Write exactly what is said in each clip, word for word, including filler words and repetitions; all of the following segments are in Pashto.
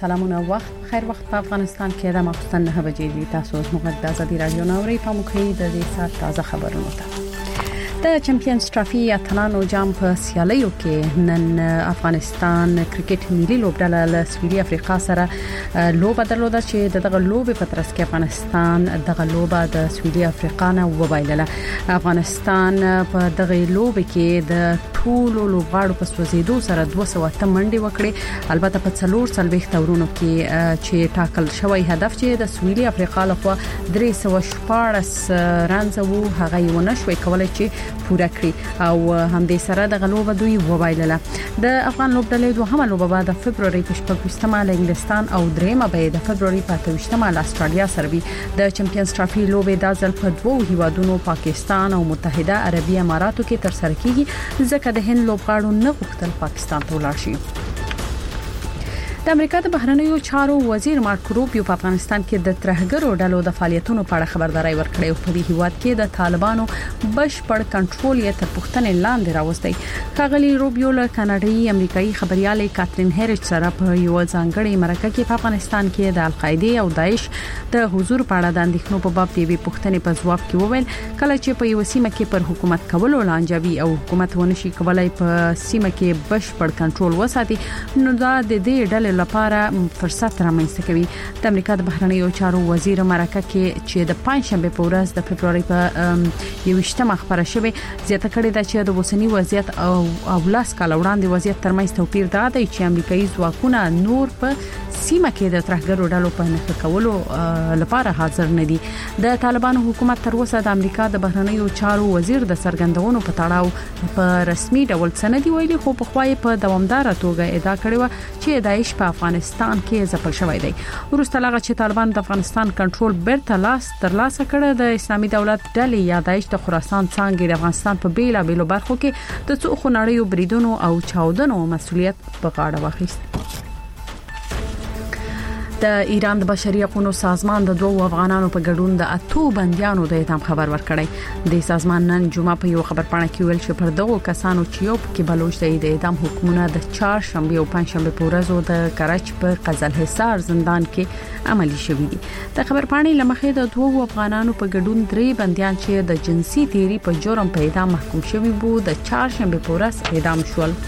سلامونه وخت خیر وخت په افغانستان کې د ماخستن نه بجې دي. تاسو موږ د ازادي رادیو نوري په مخې د دې سات تازه خبرونه ته د چمپیونز ټرافي اتلانو جام په سیالیو کې نن افغانستان کرکټ ملي لوبډله له سویلي افریقا سره لوبه درلوده چې دغه لوبه په ترڅ کې افغانستان دغه لوبه د سویلي افریقا نه وبایلله. افغانستان په دغه لوبه کې د ټولو لوبغاړو په سوځیدو سره دوه سوه اتم منډي وکړي. البته په څلور څلويخ تورونو کې چې ټاکل شوی هدف چې د سویلي افریقا لخوا درې سوه شپږ رنز وو هغه یې ونه شوی کولای چې پوره کړی او هم دې سره د غلوبه دوی وبایلله. د افغان لوبډلې دوهمه لوبه بعد د فبرवरी په شپږمه له انګلستان او دریمه به د فبرवरी په اتهمه له استرالیا سره وي. د چمپیونز ټرافي لوبې د ځل په دوه هیوادونو پاکستان او متحده عربی اماراتو کې تر سره کیږي ځکه د هند لوبغاړو نه غوښتل پاکستان ته ولاړ شي. د امریکا د بهرنیو چارو وزیر مارک روبیو په افغانستان کې د ترهګرو ډلو د فعالیتونو په اړه خبرداري ورکړې او په دې هیواد کې د طالبانو بشپړ کنټرول یې تر پوښتنې لاندې راوستي. ښاغلي روبیو له کاناډایي امریکایي خبريالې کاترین هریچ سره په یو ځانګړي مرکه کې په افغانستان کې د القاعده او داعش د حضور په اړه د اندېښنو په باب دی پوښتنې په جواب کې وویل کله چې په یو سیمه کې پر حکومت کولو لانجوي او حکومت ونشي کولای په سیمه کې بشپړ کنټرول وساتي نو دا د دې ډلې لپاره فرصت رامنځته کوي. د امریکا د بهرنیو چارو وزیر مرکه کې چې د پنځشنبه په ورځ د فبرवरी په یوشتمه خبره شوه زیاته کړې ده چې د وسنی وضعیت او اولاس کال وړاندې وضعیت ترمنځ توپیر دا دی چې امریکایي ځواکونه نور په سیمه کې د ترهګرو ډلو په نښه کولو لپاره حاضر نه دي. د طالبانو حکومت تر اوسه د امریکا د بهرنیو چارو وزیر د سرګندونو په تړاو په رسمي ډول سندي ویلي خو په خوای په دوامدار توګه ادعا کړې و چې داعش په افغانستان کې ځپل شوی دی. ورسته لغه چې طالبان د افغانستان کنټرول بیرته لاس تر لاسه کړ د اسلامي دولت ډلې یا داعش د خراسان څنګه د افغانستان په بیلا بیلو برخو کې د څو خنړیو بریدونو او چاودنو مسولیت په غاړه واخیست. د ایران د بشري حقوقو سازمان د دوه افغانانو په ګډون د اتو بنديانو د اعدام خبر ورکړی. د سازمان نن جمعه په یو خبرپاڼه کې ویل چې پر دغه کسانو چې یو کې بلوچ دی د اعدام حکمونه د چهارشنبه او پنځشنبه په ورځو د کراچۍ په قزل حصار زندان کې عملي شوې دي. د خبرپاڼې لمخې د دوه افغانانو په ګډون درې بنديان چې د جنسي تیری په جرم په اعدام محکوم شوي وو د چهارشنبه په ورځ اعدام شول.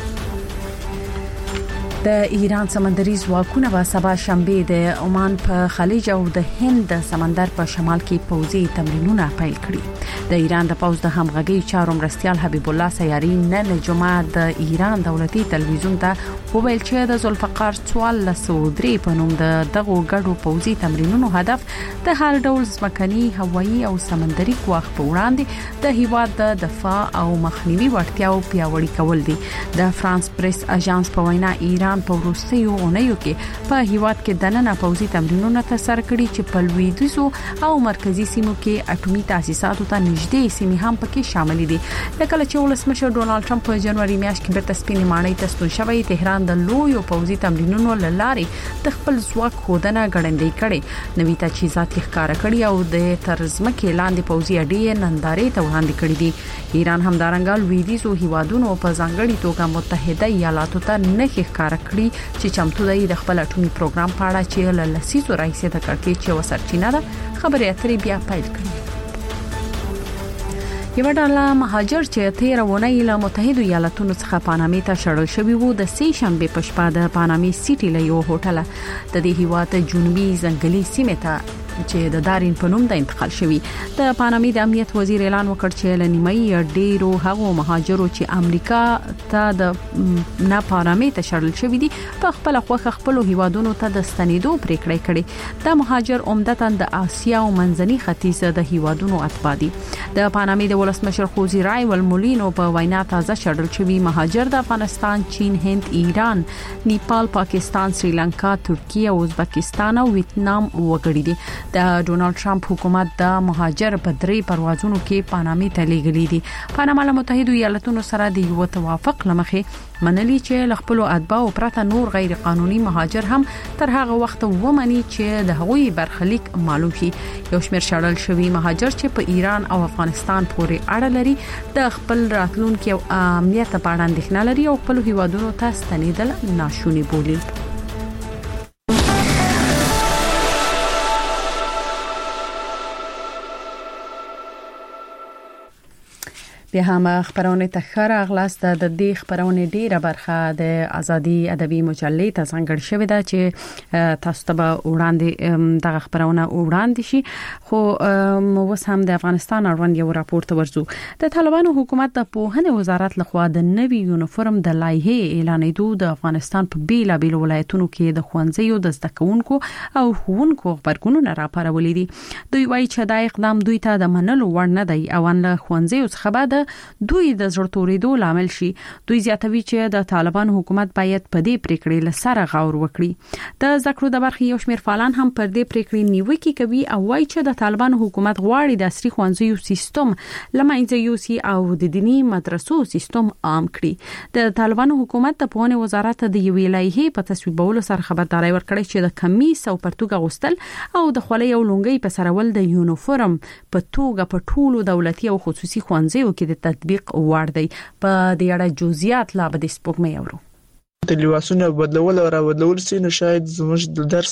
د ایران سمندري ځواکونه په سبا شنبه د عمان په خلیج او د هند د سمندر په شمال کې پوځي تمرینونه پیل کړي. د ایران د پوځ د همغږي چارو مرستيال حبیب الله سیاري نن جمعه د ایران دولتي تلویزیون ته وویل چې د ذوالفقار څوارلس سوه درې په نوم د دغه ګډو پوځي تمرینونو هدف د هر ډول ځمکني هوایي او سمندري قواخ په وړاندې د هیواد د دفاع او مخنیوي وړتیاو پیاوړي کول دي. د فرانس پریس اژانس په وینا ایران په وروستیو اونیو کې په هیواد کې دننه پوځي تمرینونه ترسره کړي چې په لویدیځو او مرکزی سیمو کې اټومي تاسیساتو ته نږدې سیمې هم پکې شامل دي. لکه چې ولسمشر ډونالد ټرمپ په جنوري میاشت کې بیرته سپینې ماڼۍ ته ستون شوی تهران د لویو پوځي تمرینونو لارې د خپل ځواک خودنه غړندې کړي نوې تجهیزات ښکارا کړي او د ترزمکه لاندې پوځي اډې نندارې ته وړاندې کړي دي. ایران هم دارنګ لویدیځو هیوادونو په ځانګړي توګه متحده ایالاتو ته نه ښکارا چې چمتو دی د خپل اټومي پروګرام په اړه چې له لسیزو راځي د کړکېچ او سرچینه ده خبرې اترې بیا پیل کړي. یو ډله مهاجر چې تیر ونه له متحده ایالاتونو څخه پانامې ته شړل شوی وو د سې شنبه په شپه د پانامې سیټي له یو هوټل د دې هیواد جنوبي ځنګلي سیمه ته چې د دارین په نوم د انتقال شوی. د پانامې د امنیت وزیر اعلان وکړ چې لنیمای ډیرو هغو مهاجرو چې امریکا ته د نه پانامې ته شړل شوی دي په خپل خوخه خپل هیوادونو ته د ستنېدو پریکړه کړې. د مهاجر عمدتاً د آسیا او منځني ختیځ د هیوادونو اتباع دي. د پانامې د ولسمشر خوزی رایول مولینو په وینا تازه شړل شوی مهاجر د افغانستان، چین، هند، ایران، نیپال، پاکستان، سریلانکا، ترکیه، ازبکستان او ویتنام وګړي دي. د ډونالد ټرمپ حکومت د مهاجر په درې پروازونو کې پانامې ته لېږلي دي. پاناما له متحده ایالاتونو سره د یو توافق لمخې منلي چې خپل اتباع پرته نور غیر قانوني مهاجر هم تر هغه وخت ومني چې د هغوی برخلیک معلوم شي. یو شمېر شړل شوی مهاجر چې په ایران او افغانستان پورې اړه لري د خپل راتلونکي او امنیت په اړه اندېښنه لري او خپل هیوادونو ته ستنېدل ناشونی بولي. به هم خبرونه تخره اغلاس د دې خبرونه ډیره برخه د ازادي ادبي مجلې ته څنګه شوې ده چې تاسو ته وړاندې دغه خبرونه وړاندې شي. خو اوس هم د افغانستان اړوند یو راپور ته ورځو. د طالبانو حکومت د پوهنې وزارت لخوا د نوي یونیفورم د لایحې اعلانېدو د افغانستان په بیلا بیل ولایتونو کې د خوانځیو د زده کوونکو او ښوونکو خبرګونونه راپارولې دي. دوی وایي چې دا اقدام دوی ته د منلو وړ نه دی او ان له خوانځیو څخه بعد دوی د زړورتورېدو لامل شي. دوی زیاتوي چې د طالبان حکومت باید په دې پریکړې لسره غور وکړي. د ذکر د برخې یو شمېر فعالان هم پر دې پریکړې نیوکه کوي او وایي چې د طالبان حکومت غواړي د عصري خوانځیو سیستم لمنځه یوسي او د دینی مدرسو سیستم عام کړي. د طالبان حکومت د پوهنې وزارت د یوې لایحې په تصویبولو سره خبرداري ورکړې چې د کمیس او پرتوګ غوستل او د خولۍ او لونګۍ په سرول د یونیفورم په توګه په ټولو دولتي او خصوصي خوانځیو کې د تطبیق وړ دی. په دې اړه جزئیات لا به د سپوږمۍ اورو. د لباسونو بدلول او راوړل سي نو شاید زموږ د درس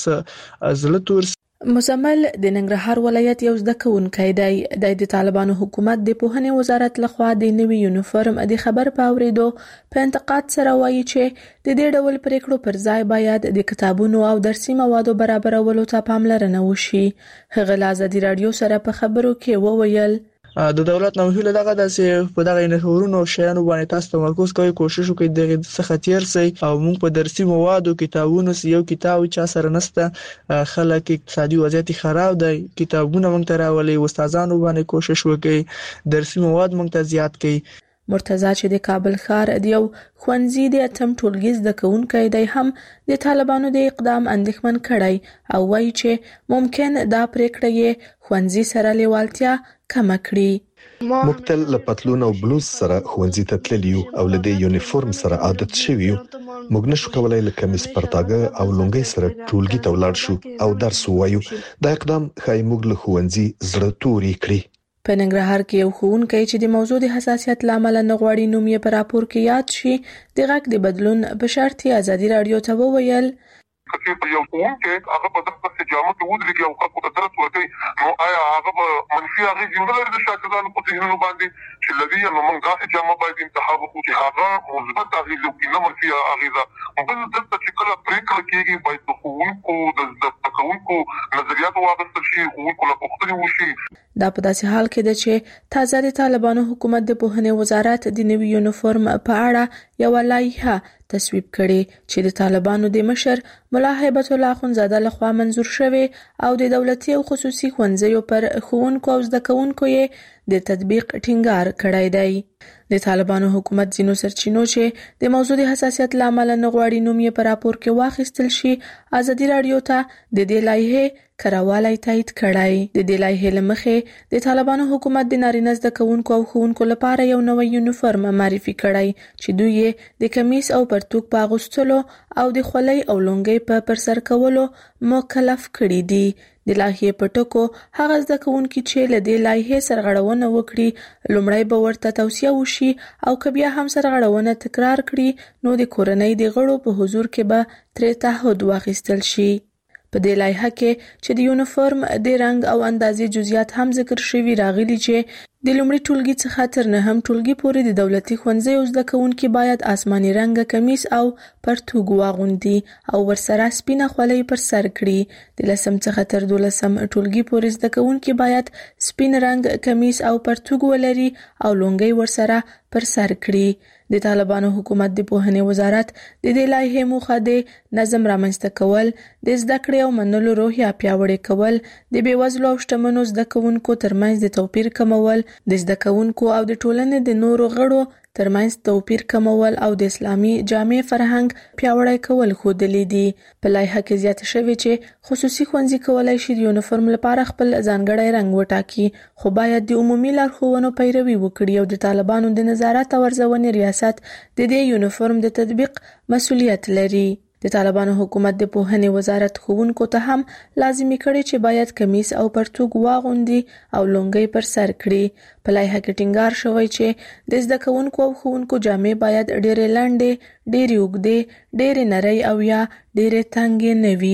ازلتور مزمل د ننګرهار ولایت یو زده کوونکی دی. د طالبانو حکومت د پوهنې وزارت لخوا د نوي یونیفورم د خبر په اوریدو په انتقاد سره وایي چې د دې ډول پریکړو پر ځای باید د کتابونو او درسي موادو برابرولو ته پاملرنه وشي. هغه له ازادي رادیو سره په خبرو کې وویل د دولت نوهیله دغه د چې په دغه یونیفورمونو شیانو باندې تاسو تمرکز کوئ، کوشش وکړئ دغه څخه تیر سي او موږ په درسي موادو کتابونو یو کتاب چا سره نسته، خلک اقتصادي وضعیت خراب دی، کتابونه موږ ته راولي، استادانو باندې کوشش وکړئ درسي مواد موږ ته زیات کړئ. مرتضی چې د کابل ښار د یو ښوونځي د اتم ټولګي زده کوونکی دی هم د طالبانو د اقدام اندېښمن کړی او وایي چې ممکن دا پریکړه یې ښوونځي سره لیوالتیا کمه کړي. موږ تل له پتلون او بلوز سره ښوونځي ته تللی یو او له دې یونیفورم سره عادت شوي یو. موږ نشو کولای له کمیس پرتاګه او لونګۍ سره ټولګي ته ولاړ شو او درس ووایو. دا اقدام ښایي موږ له ښوونځي زړه توري کړي. په ننګرهار کې یو ښوونکی چې د موضوع د حساسیت لامل نه غواړي نوم یې په راپور کې یاد شي د غږ د بدلون په شرط ازادي رادیو ته وویل چې په یو ښوونکی هغه په دغه جامه کې ودرېږي او خلکو ته درس ورکوي، نو آیا هغه به منفي اغېزې نه لري د شاګردانو په ذهنونو باندې چې لدې نو موږ داسې جامه باید انتخاب وکړو چې هغه مثبت اغېزې وکړي نه منفي اغېزه. بل دلته چې کله پرېکړه کېږي باید د ښوونکو د زده کوونکو نظریات واخیستل شي، ښوونکو له پوښتنې وشي. دا په داسې حال کې ده چې تازه د طالبانو حکومت د پوهنې وزارت د نوي یونیفورم په اړه یو لایحه تصویب کړي چې د طالبانو د مشر ملا هیبت الله اخونزاده لخوا منظور شوی او د دولتي او خصوصي ښوونځیو پر ښوونکو او زده کوونکو یې د تطبیق ټینګار کړی دی. د طالبانو حکومت ځینو سرچینو چې د موضوع د حساسیت لامل نه غواړي نوم یې په راپور کې واخیستل شي ازادي رادیو ته د دې لایحې کراوالی تایید کړی. د دې لایحې له مخې د طالبانو حکومت د نارینه زده کوونکو او ښوونکو لپاره یو نوی یونیفورم معرفي کړی چې دوی یې د کمیس او پرتوګ په اغوستلو او د خولۍ او لونګۍ په پرسر کولو مکلف کړي دي. د لایحې په ټکو هغه زده کوونکي چې له دې لایحې سرغړونه وکړي لومړی به ورته توصیه وشي او که بیا هم سرغړونه تکرار کړي نو د کورنۍ د غړو په حضور کې به ترې تعهد واخیستل شي. په دې لایحه کې چې د یونیفورم د رنګ او اندازې جزئیات هم ذکر شوي راغلي چې د لومړي ټولګي څخه تر نهم ټولګي پورې د دولتي ښوونځیو زده کوونکي باید آسماني رنګه کمیس او پرتوګ واغوندي او ورسره سپینه خولۍ پر سر کړي. د لسم څخه تر دولسم ټولګي پورې زده کوونکي باید سپین رنګ کمیس او پرتوګ ولري او لونګۍ ورسره پر سر کړي. د طالبانو حکومت د پوهنې وزارت د دې لایحې موخه د نظم رامنځته کول، د زده کړې او منلو روحیه پیاوړې کول، د بېوزلو او شتمنو زده کوونکو ترمنځ د توپیر کمول، د زده کوونکو او د ټولنې د نورو غړو ترمنځ توپیر کمول او د اسلامي جامع فرهنګ پیاوړی کول ښودلي دي. په لایحه کې زیاته شوې چې خصوصي ښوونځي کولای شي د یونیفورم لپاره خپل ځانګړی رنګ وټاکي، خو باید د عمومي لارښوونو پیروي وکړي او د طالبانو د نظارت او ارزونې ریاست د دې یونیفورم د تطبیق مسؤلیت لري. د طالبانو حکومت د پوهنې وزارت ښوونکو ته هم لازمي کړي چې باید کمیس او پرتوګ واغوندي او لونګۍ پر سر کړي. په لایحه کې ټینګار شوی چې د زده کوونکو او ښوونکو جامې باید ډېرې لنډې، ډېرې اوږدې، ډېرې نرۍ او یا ډېرې تنګې نه وي.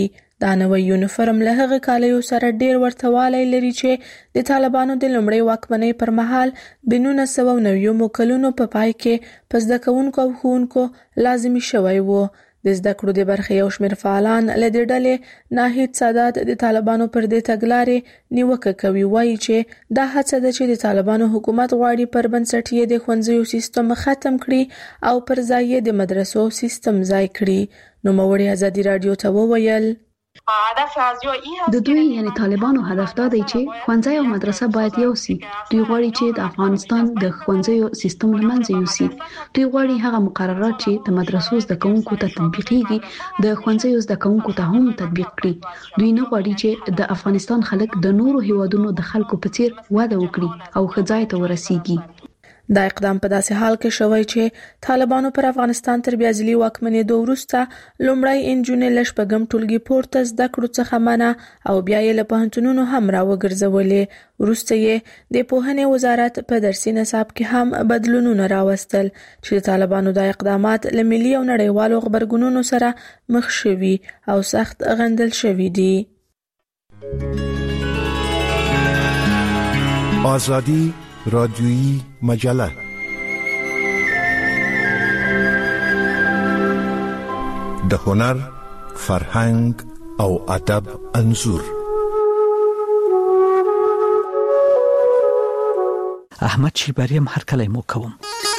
دا نوې یونیفورم له هغه کالیو سره ډیر ورته والی لري چې د طالبانو د لومړۍ واکمنۍ پر مهال د نولس سوه نوي کلونو په پای کې په زده کوونکو او ښوونکو لازمي شوی و. د زده کړو د برخې یو شمېر فعالان له دې ډلې ناهید سادات د طالبانو پر دې تګلارې نیوکه کوي، وایي چې دا هڅه ده چې د طالبانو حکومت غواړي پر بنسټ یې د ښوونځیو سیستم ختم کړي او پر ځای یې د مدرسو سیستم ځای کړي. نوموړي ازادي رادیو ته وویل د دوی یعنی طالبانو هدف دا دی چې ښوونځي او مدرسه باید یو سي. دوی غواړي چې د افغانستان د ښوونځیو سیستم له منځه یوسي. دوی غواړي هغه مقررات چې د مدرسو زده کوونکو ته تطبیقيږي د ښوونځیو زده کوونکو ته هم تطبیق کړي. دوی نه غواړي چې د افغانستان خلک د نورو هیوادونو د خلکو په څیر وده وکړي او ښه ځای ته ورسیږي. دا اقدام په داسې حال کې شوی چې طالبانو پر افغانستان تر بیا ځلي واکمنېدو وروسته لومړی انجونې له شپږم ټولګي پورته زده کړو څخه منع او بیا یې له پوهنتونونو هم راوګرځولې. وروسته یې د پوهنې وزارت په درسي نصاب کې هم بدلونونه راوستل چې د طالبانو د اقدامات له ملي او نړیوالو غبرګونونو سره مخ شوي او سخت غندل شوي دي. آزادی رادیویی مجله د هنر، فرهنګ او ادب انځور. احمد شیبری هم هر کله مو کوم.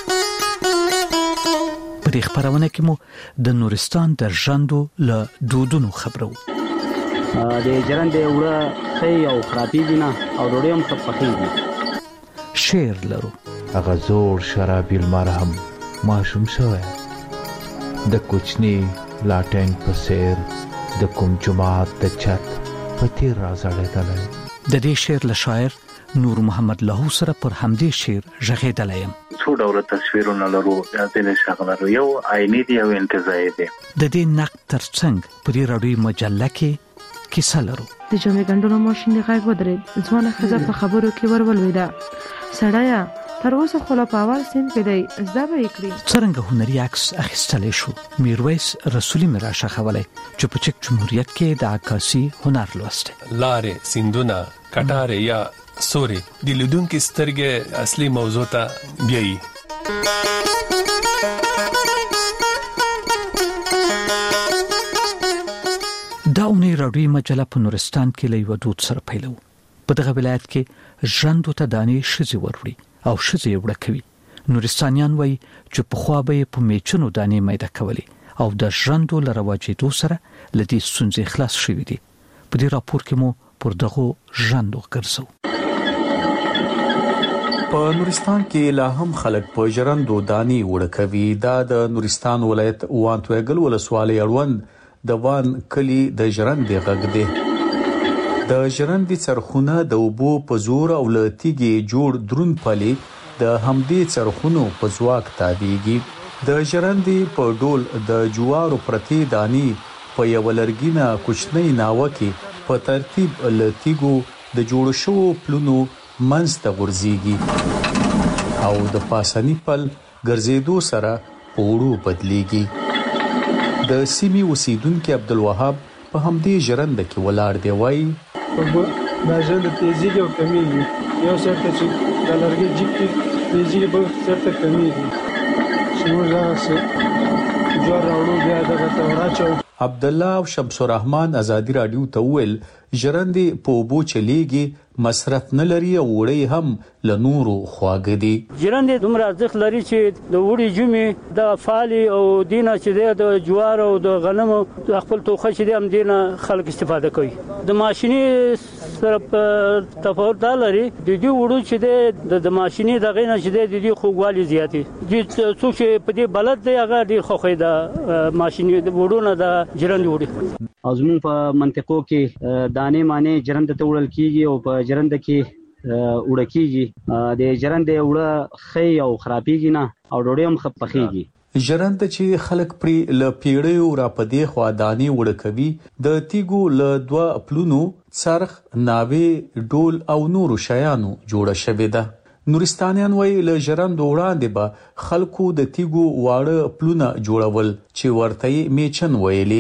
په دې خبرونه کې مو د نورستان د ژوندو له دودونو خبرو. د ژوند د وړه خي او خرابېږي نه او ډوډۍ هم خپخېږي. شعر لرو. هغه زور شرابي المرهم ماشوم شوی د کوچنی لاټین په سیر د کوم جماعت د چت په تیر راځړېدلی. د دې شعر له شاعر نور محمد لاهو سره پر همدې شعر ژغېدلی یم. څو ډول تصویرونه لرو، ځینې شغله یو عیني دی او انتزاعي دی. د دې نقد ترڅنګ په دې راډیو مجله کې کیسه لرو. د جامې ګنډلو ماشین د غږ ودرېد، ځوانه ښځه په خبرو کې ورولوېده. سړیا تر اوسه خو لا په اول سین کې دی، زده به یې کړي. څرنګه هنري عکس اخیستلی شو. میرویس رسولي مې راښخولی چې په چک جمهوریت کې د عکاسي هنر لوستی. لارې، سیندونه، کټارې یا سورې د لیدونکي سترګې اصلي موضوع ته بیایي. دا اونۍ راډیوي مجله په نورستان کې له یوه دود سره پیلوو. په دغه ولایت کې ژوندو ته دانې ښځې وروړي او ښځې یې وړه کوي. نورستانیان وایي چې پخوا به یې په میچنو دانې میده کولې او د ژوندو له رواجېدو سره له دې ستونزې خلاص شوي دي. په دې راپور کې مو پر دغو ژوندو ګرځو. په نورستان کې لا هم خلک په ژوندو دانې وړه کوي. دا د نورستان ولایت وانتویګل ولسوالۍ اړوند د وان کلی د ژوندې غږ دی. د ژوندې څرخونه د اوبو په زور او له تیږې جوړ درون پلي د همدې څرخونو په ځواک تابېږي. د ژوندې په ډول د جوارو پرتې دانې په یو لرګینه کوچنۍ ناوه کې په ترتیب له تیږو د جوړ شوو پلونو منځ ته غورځېږي او د پاسني پل ګرځېدو سره په وړو بدلېږي. د سیمې اوسیدونکي عبدالوهاب په همدې ژرنده کې ولاړ دی. وایي دا ژرنده تیزیږي او کمیږي. یو سر ته چې د لرګي جیب کې تیزیږي بل سر ته کمیږي. چې موږ دغسې جوار راوړو بیا دغه ته وراچوو. عبد الله او شمس الرحمن ازادي رادیو ته وویل ژرندې په اوبو چلیږي، مصرف نه لري او وړي هم له نورو خواږه دي. ژرندې دومره ارزښت لري چې د وړي جمعې د فالي او دینه چې د جوار او د غنمو خپل توخه چې د هم دینه خلک استفاده کوي. د ماشيني سره په تفاوت دا لري د دې وړو چې د د ماشيني د غینه چې د دې خوږوالي زیاتی دي. څوک چې په دې بلد دی هغه ډیر خوخه د ماشيني د وړو نه د ژرندې وړي. ازمون په منطقو کې دانې مانې ژرنده ته وړل کیږي او په ژرنده کې وړه کیږي. د ژرنده وړه خي او خرابېږي نه او ډوډۍ هم خپخېږي. ژرنده چې خلک پرې ل پیړیو را پدې خوا دانې وړه کوي د تیګو ل دوه پلونو څرخ، ناوې، ډول او نورو شیانو جوړه شوې ده. نورستانیان وایي له ژرندو وړاندې به خلکو د تیګو واړه پلونه جوړول چې ورته میچن ویلي.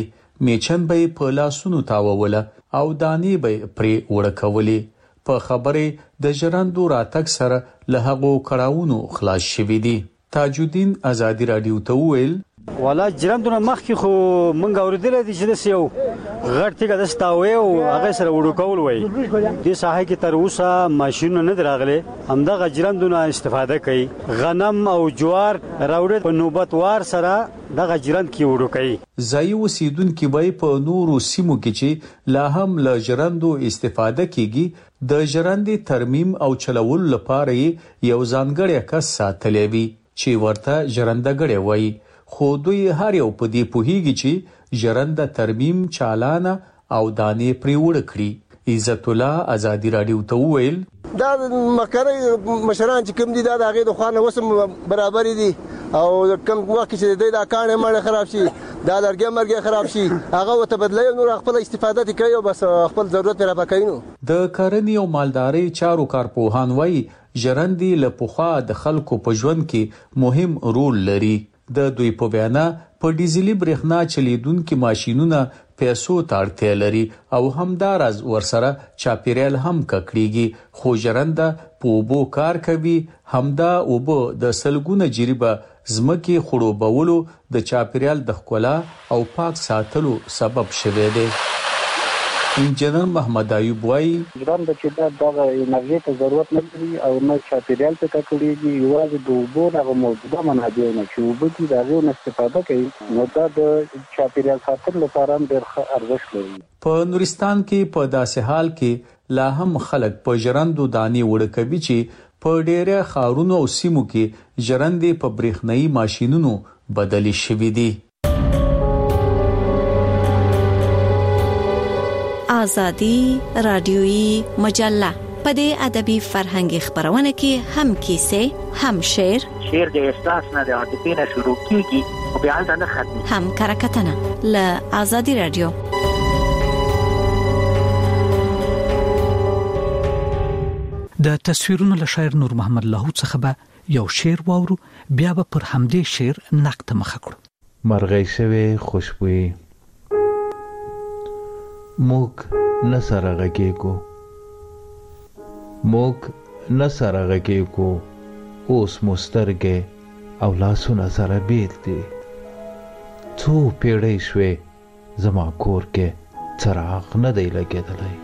میچن به په لاسونو تاووله او دانی به پرې وړکولې. په خبره د ژرندو راتګ سره له هغو کړاوونو خلاص شوي دي. تاجودین ازادي رادیو ته وویل والا ژرندونه مخکې خو مونږ اورېدلی دي چې داسې یو غټ تیږه داسې تاوی او هغې سره وړو کول وایي. دې ساحه کې تر اوسه ماشینونه نه دي راغلي، همدغه ژرندونه استفاده کوي. غنم او جوار راوړي په نوبت وار سره دغه ژرند کې وړو کوي. ځایي اوسیدونکي وایي په نورو سیمو کې چې لا هم له ژرندو استفاده کیږي، د ژرندې ترمیم او چلولو لپاره یو ځانګړی کس ساتلی وي چې ورته ژرندګړی وایي. خو دوی هر یو په دې پوهیږي چې ژرنده ترمیم چالانه او دانې پرې وړه کړي. عزت الله ازادي رادیو ته وویل دا مکرې مشران چې کوم دي دا د هغې د خوا نه اوس هم برابرې دي او کوم وخت چې د دا کاڼې ماڼې خراب شي، دا لرګی مرګی خراب شي، هغه ورته بدلوي، نور خپل استفاده ترې کوي او بس خپل ضرورت پرې رافع کوي. نو د کرنې او مالدارۍ چارو کارپوهان وایي ژرندې له پخوا د خلکو په ژوند کې مهم رول لري. د دوی په بیانه په ډیزلي برېښنا چلیدونکي ماشینونه پیسو ته اړتیا لري او همداراز ورسره چاپیریال هم ککړیږي. خو ژرنده په اوبو کار کوي، همدا اوبه د سلګونه جریبه ځمکې خړوبولو د چاپیریال د ښکلا او پاک ساتلو سبب شوی دی. انجنیر محمد ایوب وایي ژرنده چې دا دغه انرژي ته ضرورت نه لري او نه چاپیریال ته ککړېږي، یوازې د اوبو دغه موجوده منابع نه چې اوبه دي د هغې نه استفاده کوي، نو دا د چاپیریال ساتلو لپاره هم ډېر ښه ارزښت لري. په نورستان کې په داسې حال کې لا هم خلک په ژرندو دانې وړه کوي چې په ډېری ښارونو او سیمو کې ژرندې په برېښنایي ماشینونو بدلې شوي دي. آزادی رادیویی مجله په دې ادبي فرهنګي خبرونه کې هم کیسې، هم شعر، شعر د احساس نه د عاطفې نه شروع کیږي او بیا هلته نه ختمي، هم کرکټنه له آزادی رادیو. د تصویرونو له شاعر نور محمد لاهور څخه به یو شعر واورو، بیا به پر همدې شعر نقد مخ کړو. مرغۍ شوی خوشبوئی موږ نه سره غږیږو، موږ نه سره غږیږو، اوس مو سترګې او لاسونه سره بیل دي. څو پیړۍ شوې زما کور کې څراغ نه دی لګېدلی.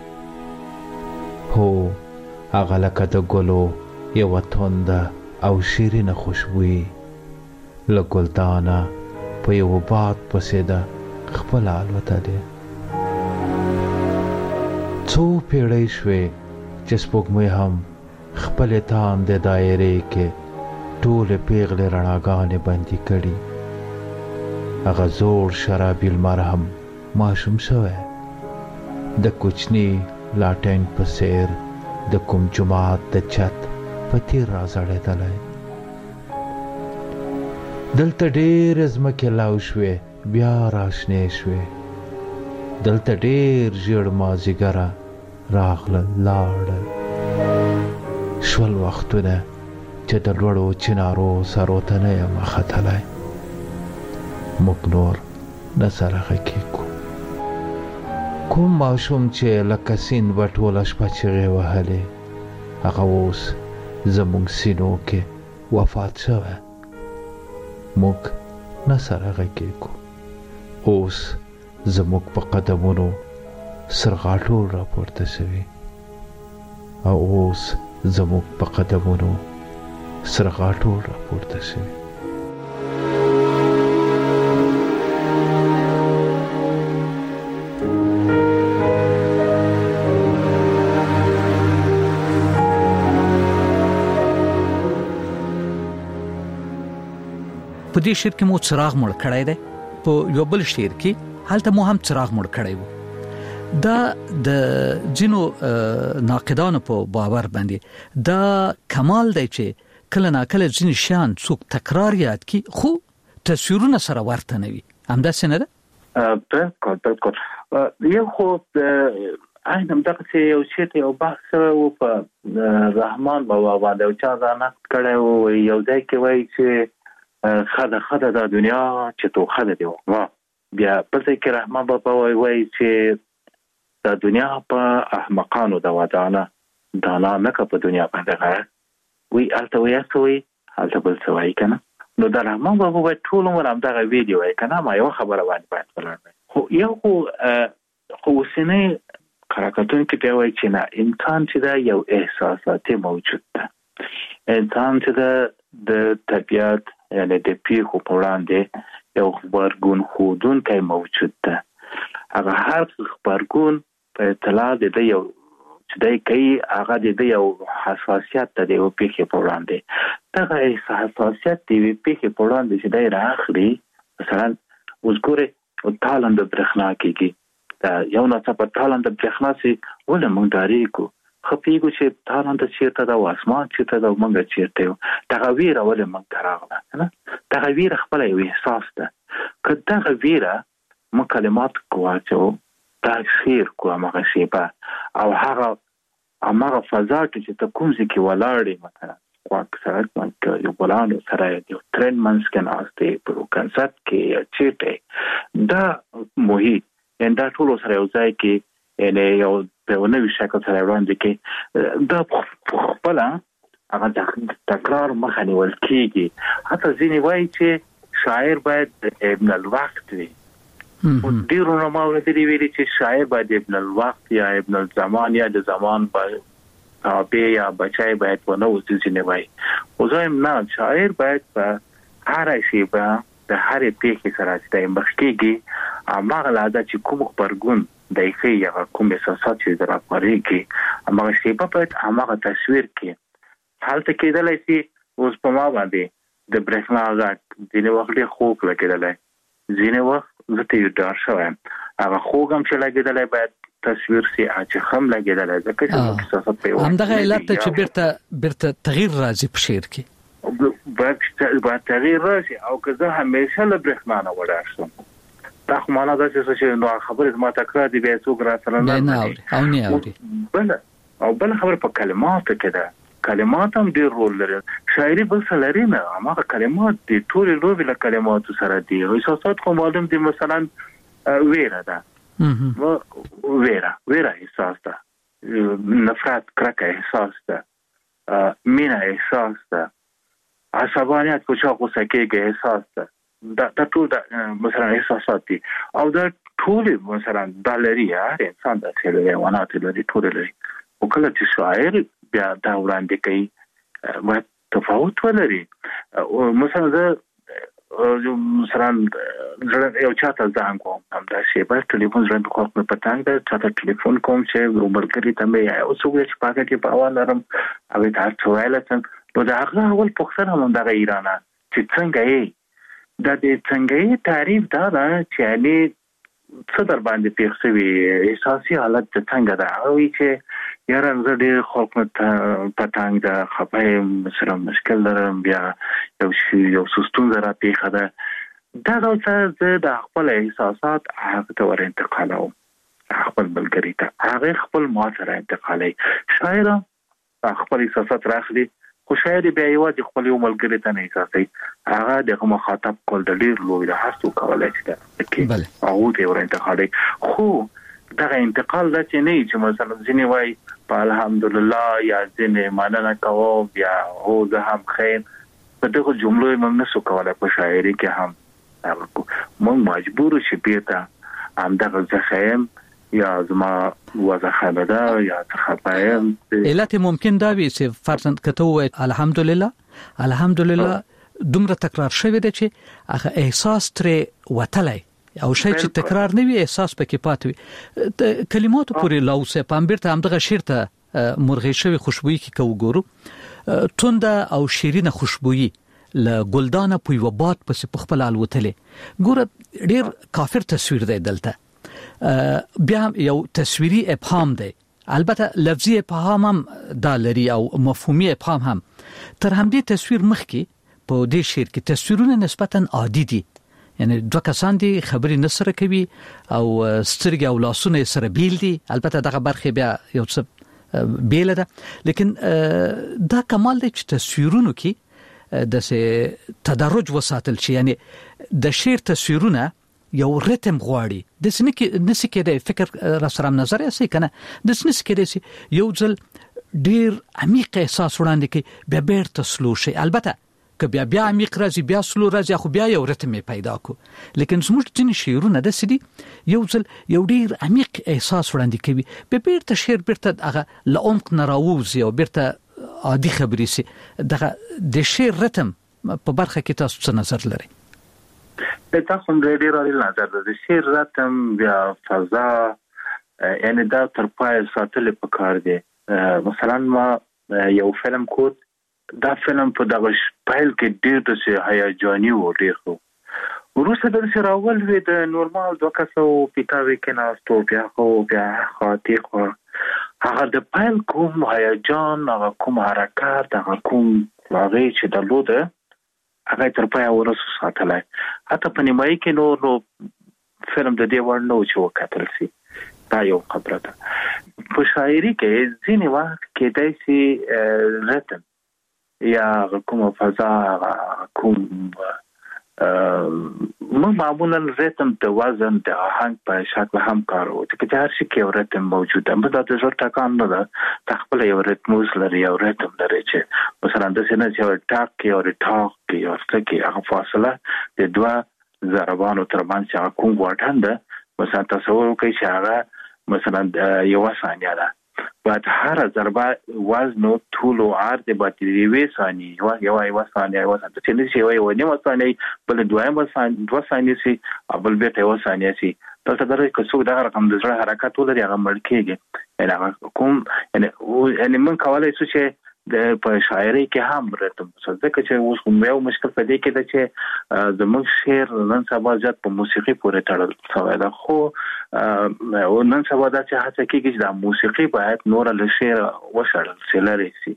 هو هغه لکه د ګلو یوه تنده او شیرینه خوشبويي له ګلدانه په یوه باد پسې ده خپله الوتلې. څو پیړۍ شوې چې سپوږمۍ هم خپلې تاندې دایرې کې ټولې پیغلې رڼاګانې بندي کړي. هغه زوړ شرابي لمر هم ماشوم شوی، د کوچني لاټین په څېر د کوم جومات د چت په تیر راځړېدلی. دلته ډېرې ځمکې لاو شوې بیا راشنې شوې، دلته ډېر ژیړ مازدیګره راغلل لاړل. شول وختونه چې د لوړو چنارو سرو ته نه یم ختلی. موږ نور نه سره غږیږو. کوم ماشوم چې لکه سیند به ټوله شپه چغې وهلې، هغه اوس زموږ سینو کې وفات شوی. موږ نه سره غږیږو. اوس زموږ په قدمونو سرغاټول راپورته شوي، او اوس زموږ په قدمونو سرغاټول راپورته شوي. په دې شعر کې مو څراغ مړ کړی دی، په یو بل شعر کې هلته مو هم څراغ مړ کړی وو. دا د جنو ناقدانو په باور باندې دا کمال دی چې کله ناکله ځینې شیان څوک تکرار یاد کی خو تصویرونه سره ورته نه وي. همداسې نه ده؟ بالکل بالکل. یو خو عین همدغسې یو شی ته یو بحث و په رحمان بابا باندې او چا دا نقد کړی و، یو ځای کې وایي چې خده خده دا دنیا چې تو خده دی وا بیا په ځکه رحمان بابا وایي وایي چې د دنیا په احمقانو د ودانه دانا نه کا په دنیا باندې غا وی الته وی اسوي الته بل سوي کنه نو د رحمان بابا وایي ټول عمر هم دا ویډیو وایي کنه ما یو خبره باندې باید ولاړ خو یو خو خو سینې کاراکتون کې دی وایي چې نه انسان چې دا یو احساساتي موجود ده انسان چې دا د طبيعت یعنی د پیښو په وړاندې یو خبرګون خودونکی موجود ده هغه هر خبرګون په اطلاع د یو چې دای کوي هغه د یو حساسیت د یو پیښې په وړاندې دا حساسیت د یو پیښې په وړاندې چې دای راخلي مثلا وګوره او تالند برخنا کېږي دا یو نه په تالند برخنا سي ول موږ داریکو خپېګو چې تالند چیرته د اسمان چیرته د موږ چیرته یو دا ویره ول موږ تراغله نه دا ویره خپل یو احساس ده کله دا ویره م کلمات کواتو دا شیر کوه مغه شیبه او هغه هغه فضا چې ته کوم ځکه ولاړې مثلا واک سره کوم یو بلانو سره یو ترن منس کې ناشته په کنسرت کې چیرته دا موهي ان دا ټول سره یو ځای کې ان یو په نوې شکل سره وړاندې کې دا خپل هغه تکرار مخه نیول کېږي حتی ځینې وایي چې شاعر باید ابن الوقت وي او ډیرو نومونه دي ویلي چې شاعر باید ابن الوقت یا ابن الزمان یا د زمان باید تابع یا بچای باید ونه وځي وایي او زم نه شاعر باید په هر شي په د هر پیښې سره چې مخ کېږي هغه لاده چې کوم خبرګون د یې یا کوم احساسات چې درپارېږي هغه شی په پات هغه تصویر کې حالت کېدلای شي اوس په ما باندې د برېښنا غاټ ځینې وخت له خوک لګیدلای ځینې وخت زته یو ډار شوم هغه خوګم چې لګیدلای باید تصویر سي چې خم لګیدلای ځکه چې احساسات په هم دغه علت چې بیرته بیرته تغییر راځي په شعر کې باید تغییر راشي او که زه همیشه له برېښنا نه وډار شم دا خو معنا ده چې نو خبرې ما تکرار دي به څوک را سره نه او نه اوري بل او بل خبر په کلماتو کې ده کلمات هم ډیر رول لري شاعري بل څه لري نه هغه کلمات دي ټول لوبي له کلماتو سره دي احساسات خو معلوم دي مثلا ویره ده ویره ویره احساس ده نفرت کرکه احساس ده مینا احساس ده عصبانیت کو چا غوسه کېږي احساس ده دا ټول مثلا احساسات دي او دا ټول مثلا د لري هر انسان د څه ونات لري ټول لري او کله چې شاعر بیا دا وړاندې کوي ما تفاوت ولري او مثلا زه مثلا یو چاته ځان کوم هم دا شی په ټلیفون زړه په خپل پټنګ دا چاته ټلیفون کوم چې وبرګری ته مې او څو چې پاګه کې په اول لرم او دا څوایل څنګه نو دا هغه اول پوښتنه هم د ایران چې څنګه یې دا د څنګه تعریف دا چې علي څه در باندې پیښ شوی احساسي حالت څنګه ده او چې یاره زه ډېر خلک پټنګ ده خپه سره مشکل لرم بیا یو شی یو سستون زرا پیښه ده دا څه زه د خپل احساسات هغه ته ور انتقالوم خپل بلګری ته هغه خپل ما سره انتقالي شاعر خپل احساسات راخلي خو شاعر بیا یوازې خپل یو ملګری ته نه احساسي هغه د مخاطب کول د ډیر لوی د هڅو کولای شي او د ور انتقالي خو دا انتقال د چې نه چې مثلا ځینې وای په الحمدلله یا ځینې مننه کوم یا هو زه هم خیر په دغه جملو موږ نه سو کولای په شاعري کې هم هغه موږ مجبور شو بیرته هم دغه ځخیم یا زما وځخه ده یا څخه علت ممکن دا وي چې فرضاً کته وای الحمدلله الحمدلله دومره تکرار شوی دی چې هغه احساس تر وتلای او شی چې تکرار نه وي احساس پکې پاتوي کلماتو پورې لاوسه پامبرته هم دغه شعر ته مرغې شوی خوشبوئی کې کو ګورو تونده او شیرینه خوشبوئی ل ګلدانه په یو باد پس په خپل الوتلې ګوره ډیر کافر تصویر دی دلته بیا یو تصویری ابهام دی البته لفظي ابهام هم دا لري او مفهومي ابهام هم تر همدې تصویر مخکې په دې شعر کې تصویرونه نسبتا عادي دي یعنی دوه کسان دي خبرې نسره کوي او سترګې او لاسونه سره بیل دي البته دغه برخه بیا یو څه بیل ده لیکن دا کمال دی چې تصویرونو کې د تدرج وساتل شي یعنی د شعر تصویرونه یو ریتم غواړي د سنې کې نسی کې د فکر را سره نظر یې سي کنه د سنې کې یو ځل ډیر عمیق احساس وړاندې کوي بیا بیرته سلو شي البته که بیا بیا عمیق راځي بیا سلو راځي خو بیا یو ریتم پیدا کو لیکن زموږ ځینې شعرونه د سدي یو ځل یو ډیر عمیق احساس وړاندې کوي بیا بیرته شعر بیرته هغه لعمق نه راوځي او بیرته عادي خبرې سي دغه د شعر ریتم په برخه کې تاسو څه نظر لرئ؟ تاسو هم ډېر اړین نظر د شعر ریتم بیا فضا یعنی دا تر پای ساتل پکار دی. مثلا ما یو فلم کوت دا فلم په دغه پایل کې ډېر د هیجاني و ډېر خو وروسته د سراول وی د نورمال دوه کسو پیټاوي کې ناستو بیا خو بیا خاطی خو هغه د پایل کوم هیجان هغه کوم حرکت هغه کوم هغه چې د لوده هغه تر پای ورسو ساتلای حتی په نیمایي کې نو نو فلم د دې وړ نو چې وکتل سي دا یو خبره ده. په شاعري کې ځینې وخت کېدای شي ریتم یا کومه فضا کوم موږ معمولا ریتم د وزن د آهنګ په شکل هم کارو چې هر شي کې یو ریتم موجوده ده. دا د زړه ټکان نه ده خپل یو ریتموس لري یو ریتم لري چې مثلا د سینې چې ټاک کې او ټاک کې او څه کې هغه فاصله د دوه ضربانو ترمنځ چې کوم واټن ده مثلا تصور وکړئ چې هغه مثلا یو ثانیه ده بعد هر ضربه وزن او طول او عرض به یوه ثانیه یو یو یو ثانیه یو ثانیه چې نشي یو یو نیمه ثانیه بل دوه ثانیه دوه ثانیه سي بل به یو ثانیه سي تاسو درې کوڅو دا رقم د زړه حرکت ولري هغه مړ کېږي یعنی کوم یعنی یعنی من کولای شو چې د په شاعري کې هم ریتم ځکه چې اوس کوم یو مشکل پدې کې ده چې زموږ شعر نن سبا زیات په موسیقي پورې تړل شوی ده خو او نن سبا دا چې هڅه کېږي چې د موسیقي باید نور له شعر وشړل شي لري سي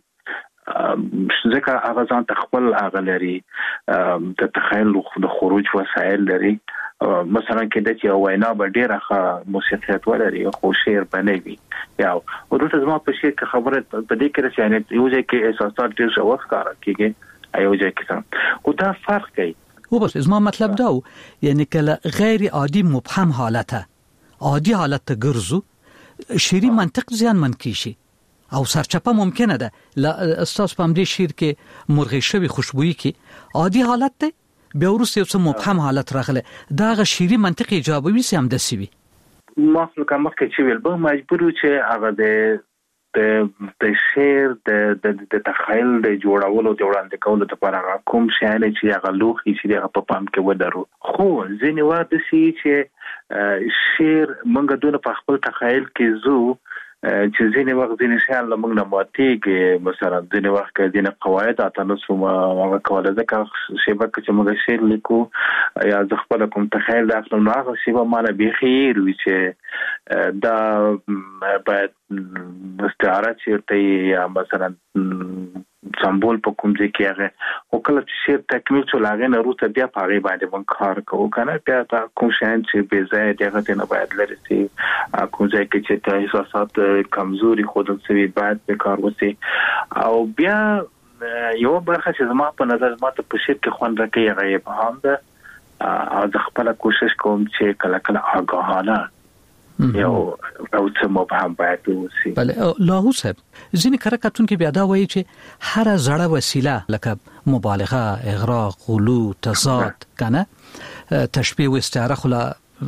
ځکه هغه ځان خپل هغه لري د تخیل د خروج وسایل لري مثلا کې د چې وینا به ډیره ښه موسیقیت ولري خو شعر بنوي یا ورته زما په شعر کې خبره په دې کې راځي یو ځای کې احساسات ډیر ښه وښکاره کېږي ایو ځای کې او دا فرق کوي. و بس زما مطلب دا یعنی کله غیر عادي مبهم حالته عادي حالت ګرځو شعري منطق زیان من کیږي او سرچپه ممکنه ده لا استاد په دې شعر کې مرغې شوی خوشبوئی کې عادي حالت ده بیا ورسته یو څه مبهم حالت راغله دا غ شعري منطق ایجابوي سم د سوي ما خلک مخکې چې ویل به مجبور چې هغه د د د شعر د د تخیل د جوړولو د وړاندې کولو لپاره کوم شی نه چې هغه لوخي چې هغه په پام کې ودرو خو ځینې وخت سي چې شعر مونږ دونه په خپل تخیل کې زو چې ځینې وخت ځینې شیان له موږ نه ماتېږي مثلا ځینې وخت کې ځینې قواعد اته نسو هغه کوله ځکه شیبه چې موږ شعر لیکو یا د خپل کوم تخیل د اصل نه هغه شیبه معنی به خیر وي چې دا باید استعاره چیرته یا مثلا سمبول په کوم ځای کې هغه او کله چې شعر تکمیل شو لاغې نه روته بیا په هغه باندې مونږ کار کوو کنه بیا دا کوم شان چې به ځای دغه نه باید لري چې کوم ځای کې چې ته احساسات کمزوري خود څه باید به کار وسی او بیا یو برخه چې زما په نظر ما ته په شعر کې خوند راکې هغه په هم ده او د خپل کوشش کوم چې کله کله آگاهانه یو او څه مبهم باید وسی. بله لاهو صاحب ځینې کارکتون کې بیا دا وایي چې هر زړه وسیله لکه مبالغه اغراق غلو تضاد کنه تشبیه و استعاره خلا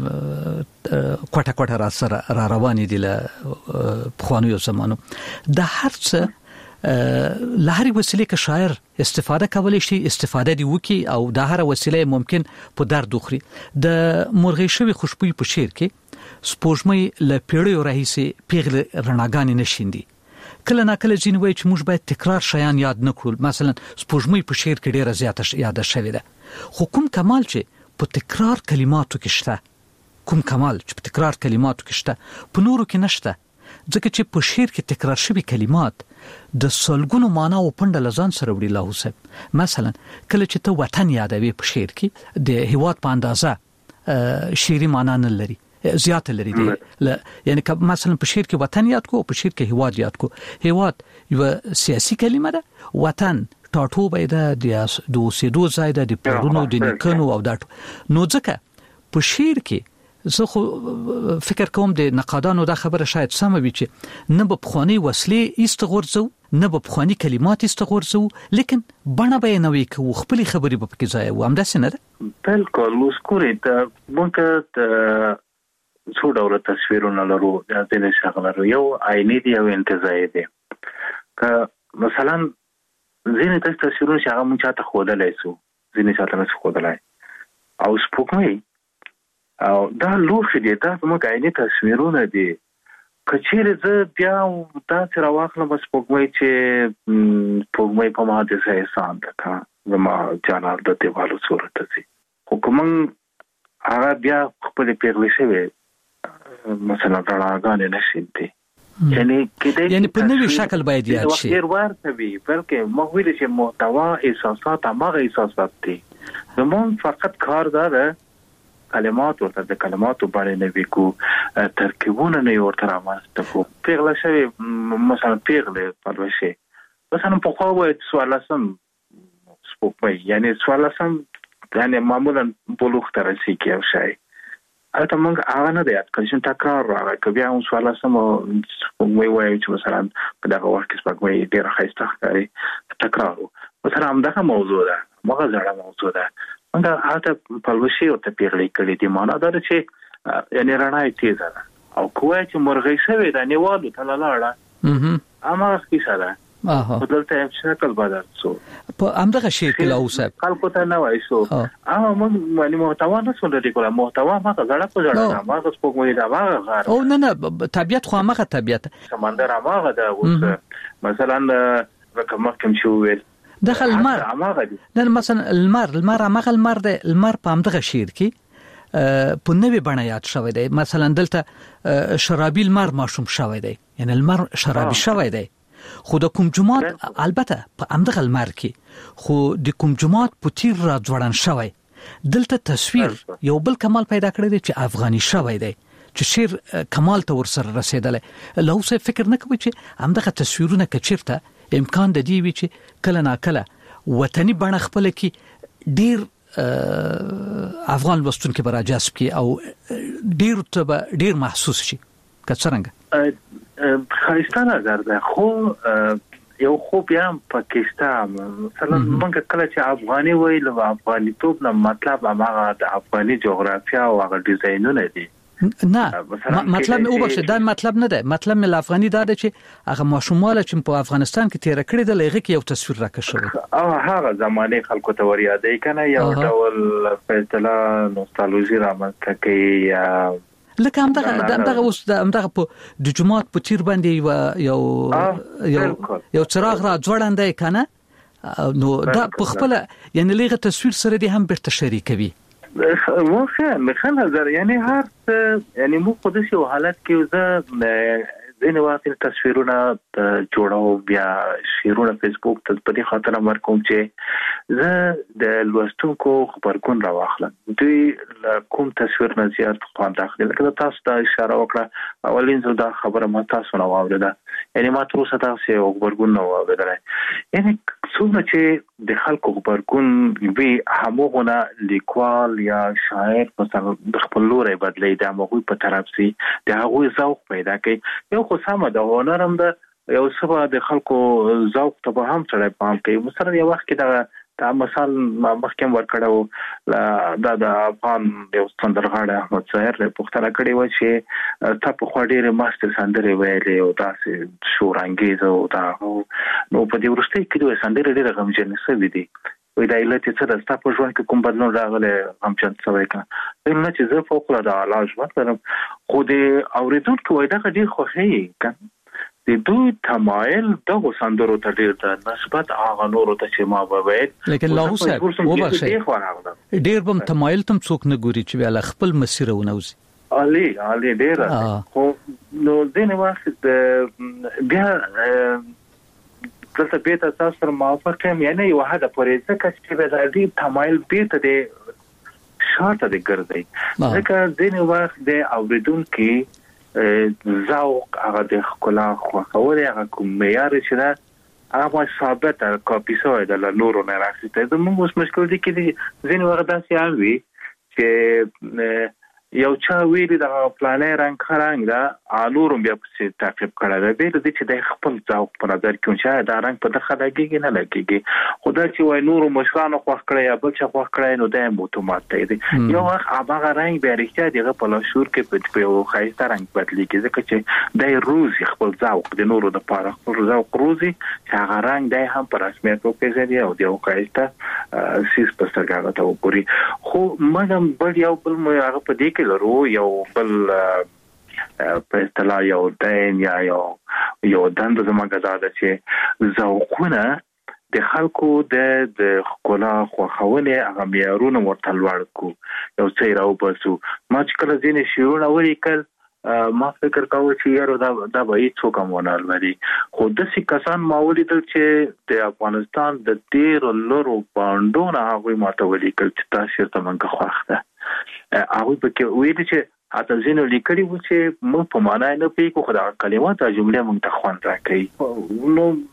کوټه کوټه را سره را روانې دي له خوانیو زمانو د هر څه لهري وسیله کې شاعر استفاده کولی شي استفاده دی وکي او د هر وسیله ممکن په درد خوري. د مرغې شوی خوشبوئی په شعر کې سپوږمۍ له پیړیو راهیسې پیغله رڼاګانې نشیندي کله نا کله ځینې وایي چې موږ باید تکرار شیان یاد نه کړو مثلا سپوږمۍ په شعر کې ډیره زیاته یاده شوې ده خو کوم کمال چې په تکرار کلماتو کې شته کوم کمال چې په تکرار کلماتو کې شته په نورو کې نشته ځکه چې په شعر کې تکرار شوي کلمات د سلګونو معنا او پنده لزان سره وړي لاهو صاحب مثلا کله چې ته وطن یادوي په شعر کې د هیواد په اندازه شعري معنا نه لري زیات لري دی یعنی که مثلا په شعر کې وطن یاد کو په شعر کې هیواد یاد کو هیواد یو سیاسي کلمه ده وطن ټاټوبه ده د اوسېدو ځای ده د پرونو د نیکونو او دا نو ځکه په شعر کې زه خو فکر کوم د نقادانو دا خبره شاید سم وي چې نه په خواني وسلې استغورځو نه په خواني کلمات استغورځو لیکن بڼه به نوې کو خپل خبرې په کې ځای و همدا څنګه ده بالکل مسکورې ته مونږ ته څو ډول تصویرونه لرو د دې شغله یو عیني دی او انتزاعي دی که مثلا ځینې د تصویرونو چې هغه مونږ ته خودلای سو ځینې چاته نه خودلای او سپوږمۍ او دا لوخ دي دا موږ عیني تصویرونه دي کچېره زه بیا دا تر واخله بس پوګمې چې پوګمې په ما د ځای سان ده زما جانال د دیوالو صورت دي خو کوم هغه بیا خپل پیغلې شوی مثلا راغانې نشي دي یعنی کله یعنی په نوې شکل باید یاد شي ډیر ورته وي بلکې موږ ویل چې محتوا احساسات هغه احساسات دي زمون فقط کار ده کلمات ورته د کلماتو باندې نه وکړو ترکیبونه نه ورته راوځته خو پیغله شوی مثلا پیغله پروشه مثلا په خو وای سوالسم سپوږمۍ یعنی سوالسم یعنی معمولا بلوغ تر شي کې شي البته موږ هغه نه دی چې تکرار راغی که بیا هم سوالسم سپوږمۍ وای چې مثلا په دغه وخت کې سپوږمۍ ډیر ښایسته ښکاري تکرار مثلا همدغه موضوع ده مغه زړه موضوع ده دا هاته په لوشي او ته پیغلې کړې دي معنا دا چې یعنی رڼا یې تیز ده او کوی چې مرغې شوی دا نیوالو ته لاړه اما کیسه ده اها په دلته شکل بدل شو په همدغه شی کې لا اوسه خلکو ته نه وای شو اما موږ باندې محتوا نه څه لري کوله محتوا ما زړه په زړه ما غوښ په موږ دا ما غار او نه نه طبيعت خو ماغه طبيعت سمندر ماغه دا اوس مثلا رقم کوم شو ویل دخل المار نه مثلا المار المار هغه المار د المار په همدغه شعر کې په نوې بڼه یاد شوی دی مثلا دلته شرابي المار ماشوم شوی دی یعنی المار شرابي شوی دی خو د کوم جماعت البته په همدغه المار کې خو د کوم جماعت په تیر را ځوړن شوی دلته تصویر یو بل کمال پیدا کړی دی چې افغاني شوی دی چې شعر کمال ته ورسره رسیدلی له اوسه فکر نه کوي چې همدغه تصویرونه کچیرته امکان د دې وی چې کله نا کله وطني بڼه خپل کې ډیر افغان لوستونکو برا جذب کی او ډیر ته ډیر محسوس شي کڅرنګ خاصه نظر ده خو یو خو بیا پاکستان مثلا موږ کله چې افغاني وایي له افغاني توپ نه مطلب هغه د افغاني جغرافیا او هغه ډیزاینونه دي نه مطلب او بشه دا مطلب نه ده مطلب مل افغاني دا ده چې هغه ماشوماله چې په افغانستان کې تیر کړی د لغه کې یو تصویر راکښ شوی او هغه زمانه خلکو ته ور یادې کنه یو ډول فیصله نوستالژي رامنځته کوي لکه همدغه همدغه اوس همدغه په د جمعات په تیر باندې یو یو یو چراغ را ځوړندای کنه نو دا په خپل یعنی لغه تصویر سره دي هم برته شریکوي واخه مخه نظر یعنی هر یعنی مو خودش یو حالت کې زه دین واقعي تصویرونه جوړاو بیا شیرونه فیسبوک ته په دې خاطر امر کوم چې زه د لوستونکو خبرګون راوخلم دوی کوم تصویر نه زیات خوان داخله لکه تاسو ته اشاره وکړه اولین ځل دا خبره ما تاسو نه واوریده یعنی ما تر اوسه تاسو خبرګون نه واوریدل یعنی څومره چې د خلکو خبرګون وی همغه لیکوال یا شاعر مثلا د خپل لوري بدلی د هغه په طرف سي د هغه ذوق پیدا کوي یو خو سم د هنرم د یو څه د خلکو ذوق ته هم سره پام کوي مثلا یو وخت کې دا تا مثال مخکې ورکړو دا د افغان یو سندرغاړی احمد ظاهر په پښتنه کړي و چې تا په خو ډېر ماستر سندرې ویلې او تاسو شورانګیز او دا نو په دې ورسته کې دوه سندرې ډېر غمجن شوې دي وې دا علت څه ده تاسو په ژوند کې کوم بدلون راغلی غمجن شوی کنه نو چې زه فوق العاده علاج وکړم خو دې اوریدونکو وای دا ډېر خوښي کنه د دوی تمایل دغه سندرو ته ډیر د نسبت هغه نورو ته چې ما وویل لیکن له اوسه وبخښه ډیر بم تمایل تم څوک نه ګوري چې بیا خپل مسیر ونوزي علي علي ډیر خو نو دینه وخت بیا دلته به تاسو سره موافق یم یعنی یو هدا پرې ځکه چې به د دې تمایل به ته شاته د ګرځي ځکه دینه وخت د اوریدونکو ذوق هغه د خلا خوښول هغه کوم معیار چې دا هغه ثابت کاپی شوی د نورو نه راځي ته د موږ مشکل دي کې ځین وخت داسې اوي چې یو چا ویلي د پلانې رنگ خرنګ دا انورم بیا په تعقیب کړه دا به د چې د خپل ذوق په نظر کې چې دا رنگ په دغه لګيږي نه لګيږي خدای چې وای نور مشرانو خو کړی یا بل څه خو کړی نو د موتومات دی یو وخت هغه رنگ به رښتیا دغه په لاشور کې په یو خایسته رنگ بدلېږي ځکه چې د روزي خپل ذوق د نورو د پاره خپل ذوق روزي چې هغه رنگ د هم پر رسمیت په پیژني او د یو خایسته سیس په سترګه ته وګوري خو مګم بل یو بل مې هغه په دې کې لرو یو بل په اصطلاح یو دین یا یو یو دند زموږ غزاده چې ذوقونه د خلکو د د خلا خو خونه هغه معیارونه ورته لوړ کو یو څه راو بسو ما چې کله ځینې شیرونه ولیکل ما فکر کاوه چې یاره دا دا به هیڅ کوم ونه لري خو د سې کسان ما ولیدل چې د افغانستان د ډیر لورو باندونه هغه ماته ولیکل چې تاسو ته منګه خوښه هغه به کې ویل چې اته زینو لیکلي و چې مو په معنا نه پیګو خدای کلمات او جمله مونږ ته خوان راکړي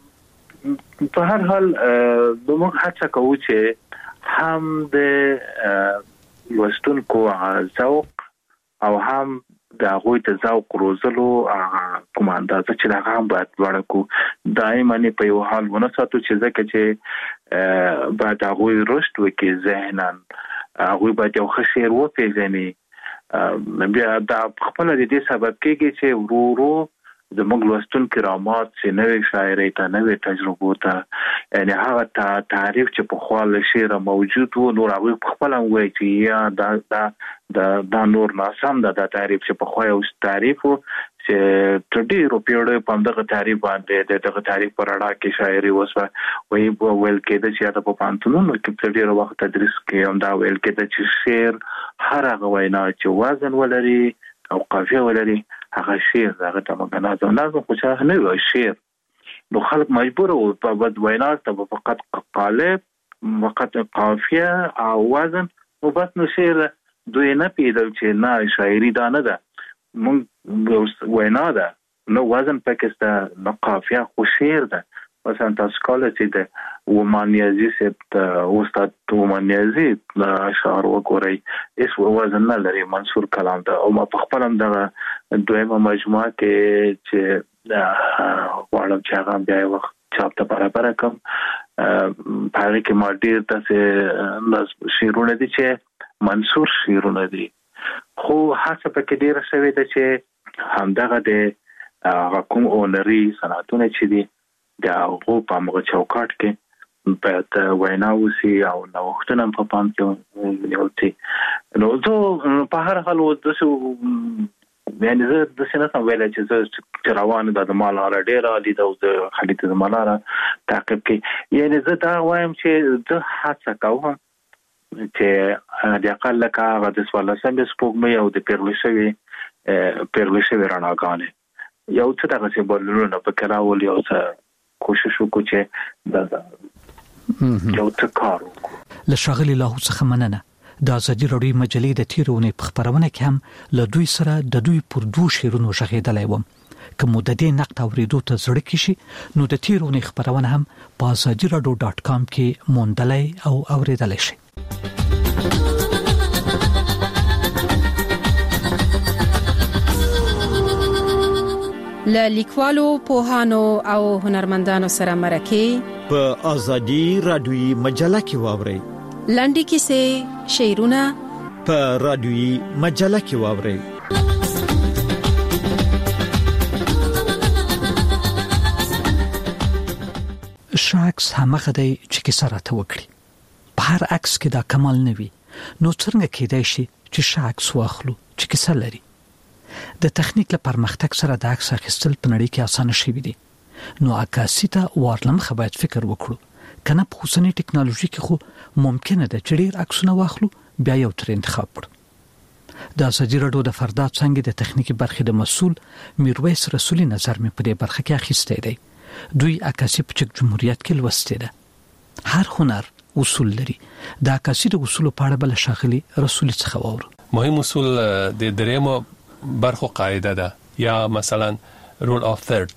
نو په هر حال موږ هڅه کوو چې هم د لوستونکو ذوق او هم د هغوی ته ذوق روزلو کوم اندازه چې دا هم باید ورکو دایماً په یو حال ونه ساتو چې ځکه چې باید هغوی رشد وکړي ذهناً هغوی باید یو ښه شعر وپېژني بیا دا خپل د دې سبب کېږي چې ورو ورو زموږ لوستونکي رامات چې نوې شاعرۍ ته نوې تجربو ته یعنی هغه تعریف چې په خپل شعر موجود وو نور هغه خپل وایي چې یا دا دا دا نور ناسم دا د تعریف چې په خو یو تعریف وو چې ټډي روپیړې په دغه تعریف باندې دغه تعریف پر اړه کې شاعري وسه وایي ویل کېده چې دا په پانتونو کې ډېر وخت تدریس کې هم دا ویل کېده چې شعر هر هغه وینا چې وزن ولري او قافیه ولري هغه شعر هغه ته موږ نه نازو خو چې نه وي شعر نو خلک مجبور او په بد وینا ته فقط قالب فقط قافیه او وزن او بس نو شعر دوی نه پیدل چې نه شاعري دا نه ده مونږ وینا ده نو وزن پکسته نو قافیه خو شعر ده مثلا تاسو کولای شئ د ومانیازي سپ استاد ومانیازي اشعار وګورئ اس وزن نه لري منصور کلام ده او ما په خپل هم د دویمه مجموعه کې چې غواړم چې هغه بیا وخت چاپ ته برابر کوم په هغه کې ما ډیر تاسو شعرونه دي چې منصور شعرونه دي خو هڅه پکې ډیره شوې ده چې همدغه د کوم اونري صنعتونه چې دي د هغو په موږ چوکاټ کې په وینا وسی او نوښتونه په پام کې ونیولتي نو زه په هر حال د څه یعنی زه د څه نه ویل چې زه روان د مال را ډیر علي د خالد د مال را تعقیب کې یعنی زه دا وایم چې زه هڅه کوم چې د اقل لکه د سوال سم سپوږمۍ او د پیرلشوي پیرلشوي رڼاګانې یو څه دغه څه بولونه په کراول یو څه کوشش وکړو چې دا یو څه کار وکړو لشغلی له څخه مننه د ازادي راډیو مجلې د تیرونې په خبرونه کې هم له دوی سره د دوی پر دوه شیرونو ژغېدلای وم کوم د دې نقد اوریدو ته زړه کې شي نو د تیرونې خبرونه هم په ازادي راډیو ډاټ کام کې موندلای او اوریدلای شي له لیکوالو پوهانو او هنرمندانو سره مرکه په ازادي راډیوي مجله کې واوري لنډي کیسې شعرونه په راډیوي مجله کې واوري شاکس همغه دی چې کیسه راته وکړي په هر عکس کې دا کمال نه وي نو څنګه کېدای شي چې شاکس واخلو چې کیسه لري د تخنیک له پرمختګ سره د عکس اخیستل په نړۍ کې اسانه شوي دي نو عکاسي ته ورلم خبرت فکر وکړو کنه په اوسنۍ ټکنالوژي کې خو ممکنه ده چې ډیر عکسونه واخلو بیا یو تر انتخاب کړو د ازادي راډیو د فردات څنګه د تخنیکی برخې د مسول میرویس رسولي نظر مې په دې برخه کې اخیسته دی دوی عکاسي په چک جمهوریت کې لوسته ده هر هنر اصول لري د عکاسي د اصول په اړه بل شاغلي رسولي څخه وور مهم اصول د درېمو برخو قاعده ده یا مثلا رول اف ثرد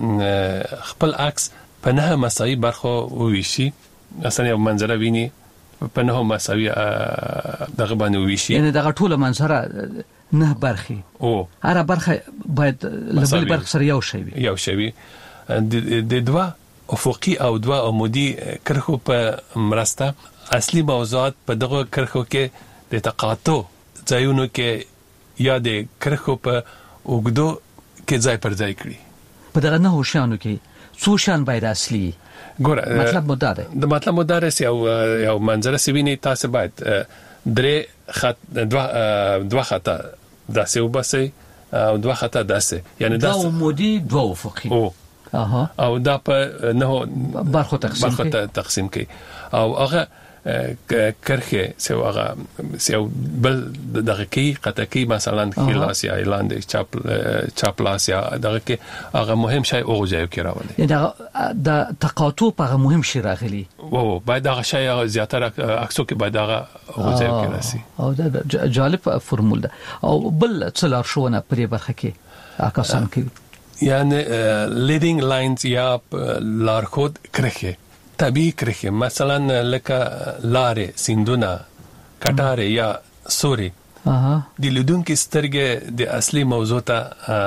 چې خپل عکس په نه مساوي برخو وویشي مثلا یو منظره ویني په نهو مساوي دغه باندې ویشي، یعنی دغه ټول منظره نه برخي او هر برخه باید لبل برخه سره یو شی وي یو شی وي د دوه افقي او دوه عمودي کرخو په مرسته اصلي موضوعات په دغه کرخو کې د تقاطع ځایونو کې یا د کرخو په وګدو کې ځای پر ځای کړی. په دغه نه هوښیانو کې څو شان باید اصلي ګوره مطلب مدار د مطلب مدارس یو یو منظره سویني تاسو باید درې خط دوه دوه خطا داسې وبسي او دوه خطا داسې یعنی دا عمودي دوه افقي او اها او دا په نه برخو تقسیم برخو تقسیم کی او هغه کرخه سو هغه سو بل دغه کی قطکی مثلا خلاص یا اعلان چاپ چاپلاس یا دغه کی هغه مهم شی او ځای کې راولي دا د تقاطع په مهم شی راغلي او باید هغه شی زیاتره عکسو کې باید هغه او ځای کې راسي او دا جالب فرمول ده. او بل څلار شونه پرې برخه کې اکاسان کې یعنی لیدینګ لاینز یا لارخود کرخه طبیعي کرخه مثلا لکه لارې سیندونه کټاره یا سوري اها د لیدونکو سترګې د اصلي موضوع ته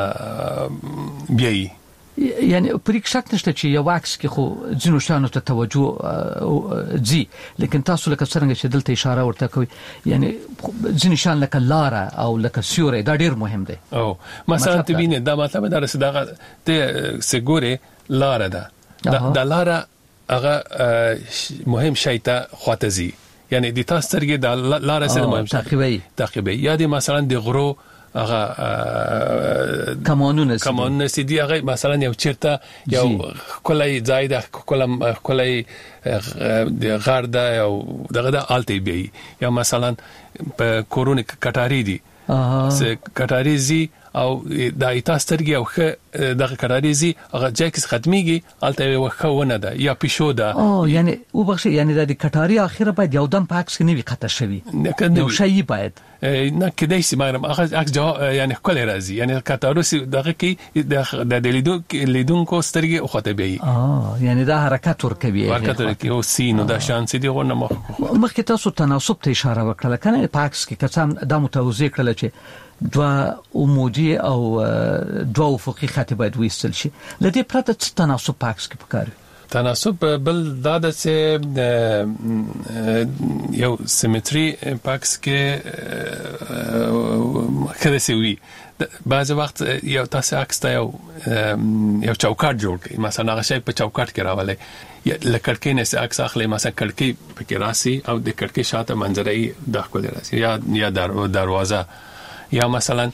بیاي یعنی پرې شک نشته چې یو عکس کې خو ځینو شانو ته توجه زی لیکن تاسو لکه څنګه چې دلته اشاره ورته کوي یعنی ځینو شان لکه لاره او لکه سوري دا ډیر مهم دی. او مثلا ته وینې دا مطلب دا رسې دا ته سګوري لاره ده دا لاره هغه مهم شی ته خاطزي یعنی د تاسو ترګه د لاره سره مهم تعقیبي تعقیبي یا د مثلا د غرو هغه کمانونه کمانونه سيدي هغه مثلا یو چیرته یو کولای زائد کولم کولای د غرده او دغه د الټي بي یا مثلا په کورونی کټاری دي اه کټاریزي او د ایتاسترګي او دغه کټاریزي هغه جاکس ختميږي الته وخونه ده یا پښو ده او یعنی وبخښه یعنی د کټاری اخیره باید یو دم پاکس کې نیوي قطه شوی یو شی باید نه کدی سي مګرم هغه عکس یعنی کله راځي یعنی کټاروسی دغه کې د لیدون لیدون کو سترګي او خطبي اه یعنی دا حرکت ور کوي حرکت ور کوي او سینو دا شان سي دیغه مخ مخکې تاسو تناسب ته اشاره وکړه کنه پاکس کې کسان د متوازی کړل چې دوا عمودي او دوا افقي خط باید وېستل شي لدې پرته تناسب پاکس کې پکاري تناسب بل دا د یو سیمټري پاکس کې خره سی وي بعض وخت یو تاسو عکس ته یو یو چوکاټ جوړ کړئ مثلا هغه شی په چوکاټ کې راولي لکړکې نه سي عکس اخلي مثلا کړکۍ پکې راسي او د کړکۍ شاته منظرې داخله راسي یا یا دروازه یا مثلا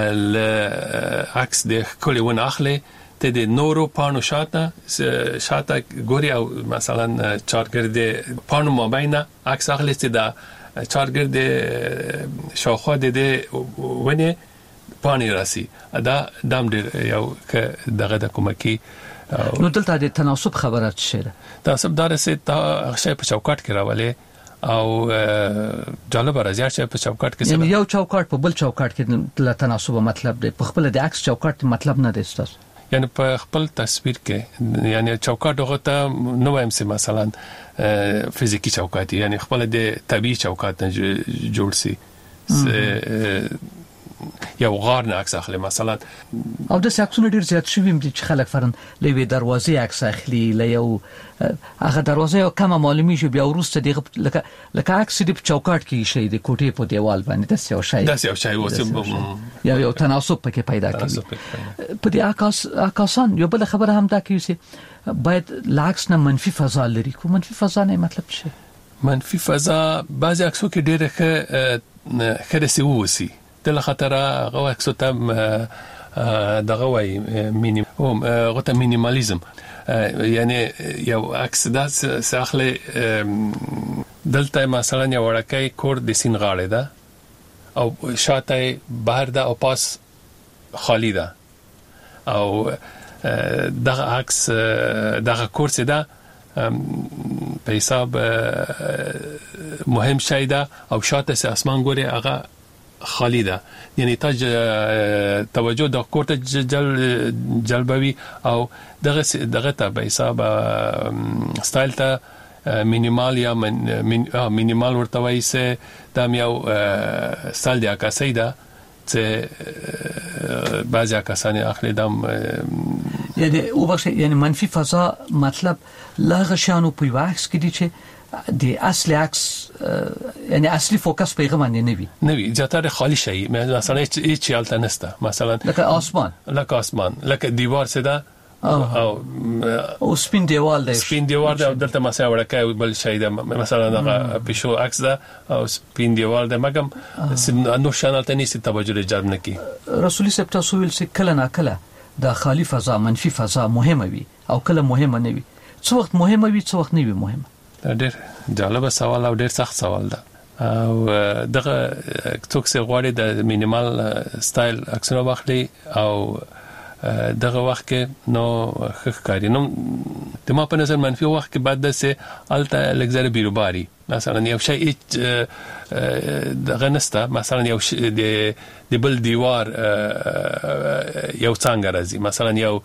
عکس د کلی ون اخلي ته د نورو پانو شاته شاته ګوري او مثلا چارګرد پانو مابینا عکس اخلي چې دا چارګرد شاوخوا د ونه پانی راسي دا دام ډیر یو دغه د کومکی نو دلته د تناسب خبرات شته تناسب دار سه تا شی په چوکاټ کې راولي او جالب راځي چې په چوکاټ کې یعنی یو چوکاټ په بل چوکاټ کې د تناسب مطلب دی په خپل د عکس چوکاټ مطلب نه دی ستاسو یعنی په خپل تصویر کې یعنی چوکاټ هغه ته نو وایم سي مثلا فزیکی چوکاټ یعنی خپل د طبيعي چوکاټ نه جوړ سي یو غار نه عکس اخلي مثلا او د ساکسونه ډیر زیات شوی چې خلک فرن لوي دروازې عکس اخلي ليو هغه دروازه یو کومه معلومي شو بیا ورسته دغه لکه لکه عکس د چوکاټ کې شي د کوټې په دیوال باندې د یو شی د یو شی وسه یا یو تناسب پکې پیدا کوي په دې عکس عکسان یو بل خبره هم دا کوي چې باید لاکس نه منفي فضا لري کو منفي فضا نه مطلب څه منفي فضا بعضی عکسو کې ډېر ښه خرسي ووسی د خطر هغه عکسو ته دغه وای مینیم او غوته مینیمالیزم یعنی یو عکس د ساخله دلته مثلا یو ورکه کور د سین غاړه ده او شاته بهر ده او پاس خالی ده او دغه عکس دغه کورس ده په حساب مهم شی ده او شاته سه اسمان ګوري هغه خالی ده یعنی تا توجه د کوټه جل جلبوي او دغه دغه ته به حساب سټایل ته مینیمال یا مینیمال ورته وایي چې دا یو سال د عکاسۍ ده چې بعضی کسان اخلي دم یعنی او بخش یعنی منفی فضا مطلب لا غشانو په واکس کې دي چې د اصلي عکس یعنی اصلي فوکس په غو باندې نه وي نه وي ځاتره خالی شي مثلا هیڅ حالت نشته مثلا لکه اسمان لکه اسمان لکه دیوار سده او او سپین دیوال دی سپین دیوال دی دلته مثلا ورکه بل شي ده مثلا دغه پښو عکس ده او سپین دیوال ده مګم نو شانل ته نيسي توجه جلب نکي رسول الله تاسو ویل چې کله نا کله د خالی فضا منفي فضا مهمه وي او کله مهمه نه وي څو وخت مهمه وي څو وخت نه وي مهمه ډېر جالب سوال او ډېر سخت سوال ده او دغه څوک چې غواړي د مینیمال سټایل عکسونه واخلي او دغه وخت کې نو ښکاری نو د ما په نظر منفي وخت کې بعد سه الته لګزر بیروباري مثلا یو شی دغه نسته مثلا یو د د بل دیوار یو څنګه راځي مثلا یو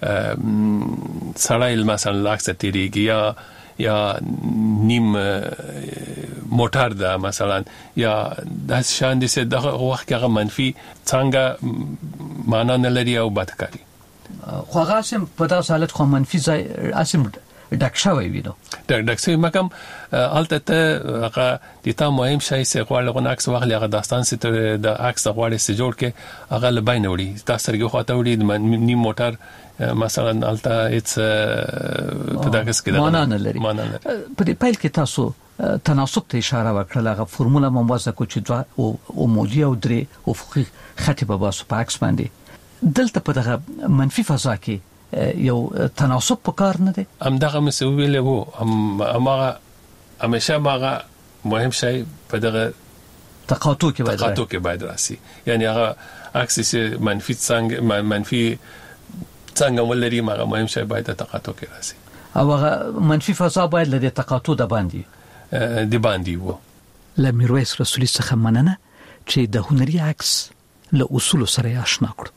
سړی مثلا لاکس تیریږي یا یا نیم موټر ده مثلا یا د شان دي چې دغه وخت کې منفي څنګه معنا نه لري او بدکاري خو هغه سم په تاسو حالت خو منفي ځای اسم ډک شوی وي نو ډک ډک شوی مګم الته ته هغه د تا مهم شی چې غواړي غو عکس واخلي هغه داستان ستاره د عکس غواړي چې جوړ کې هغه لباین وړي تاسو رګه خواته وړي نیم موټر مثلا الته هیڅ په دغه کې ده معنا نه لري په دې پایل کې تاسو تناسب ته اشاره وکړه هغه فرموله موازه کو چې دوا او مودي او درې افقي خطي په واسطه په عکس باندې دلته په دغه منفي فضا کې یو تناسب په کار نه دی ام دغه مسویل وو ام امغه همیشه ماغه مهم شی په دغه تقاطع کې باید تقاطع کې باید راسي یعنی هغه عکس منفي څنګه منفي څنګه ولري ماغه مهم شی باید تقاطع کې راسي او هغه منفي فضا باید لري تقاطع د باندې د باندې وو لمیرویس رسولي څخه مننه چې د هنري عکس له اصول سره آشنا کړ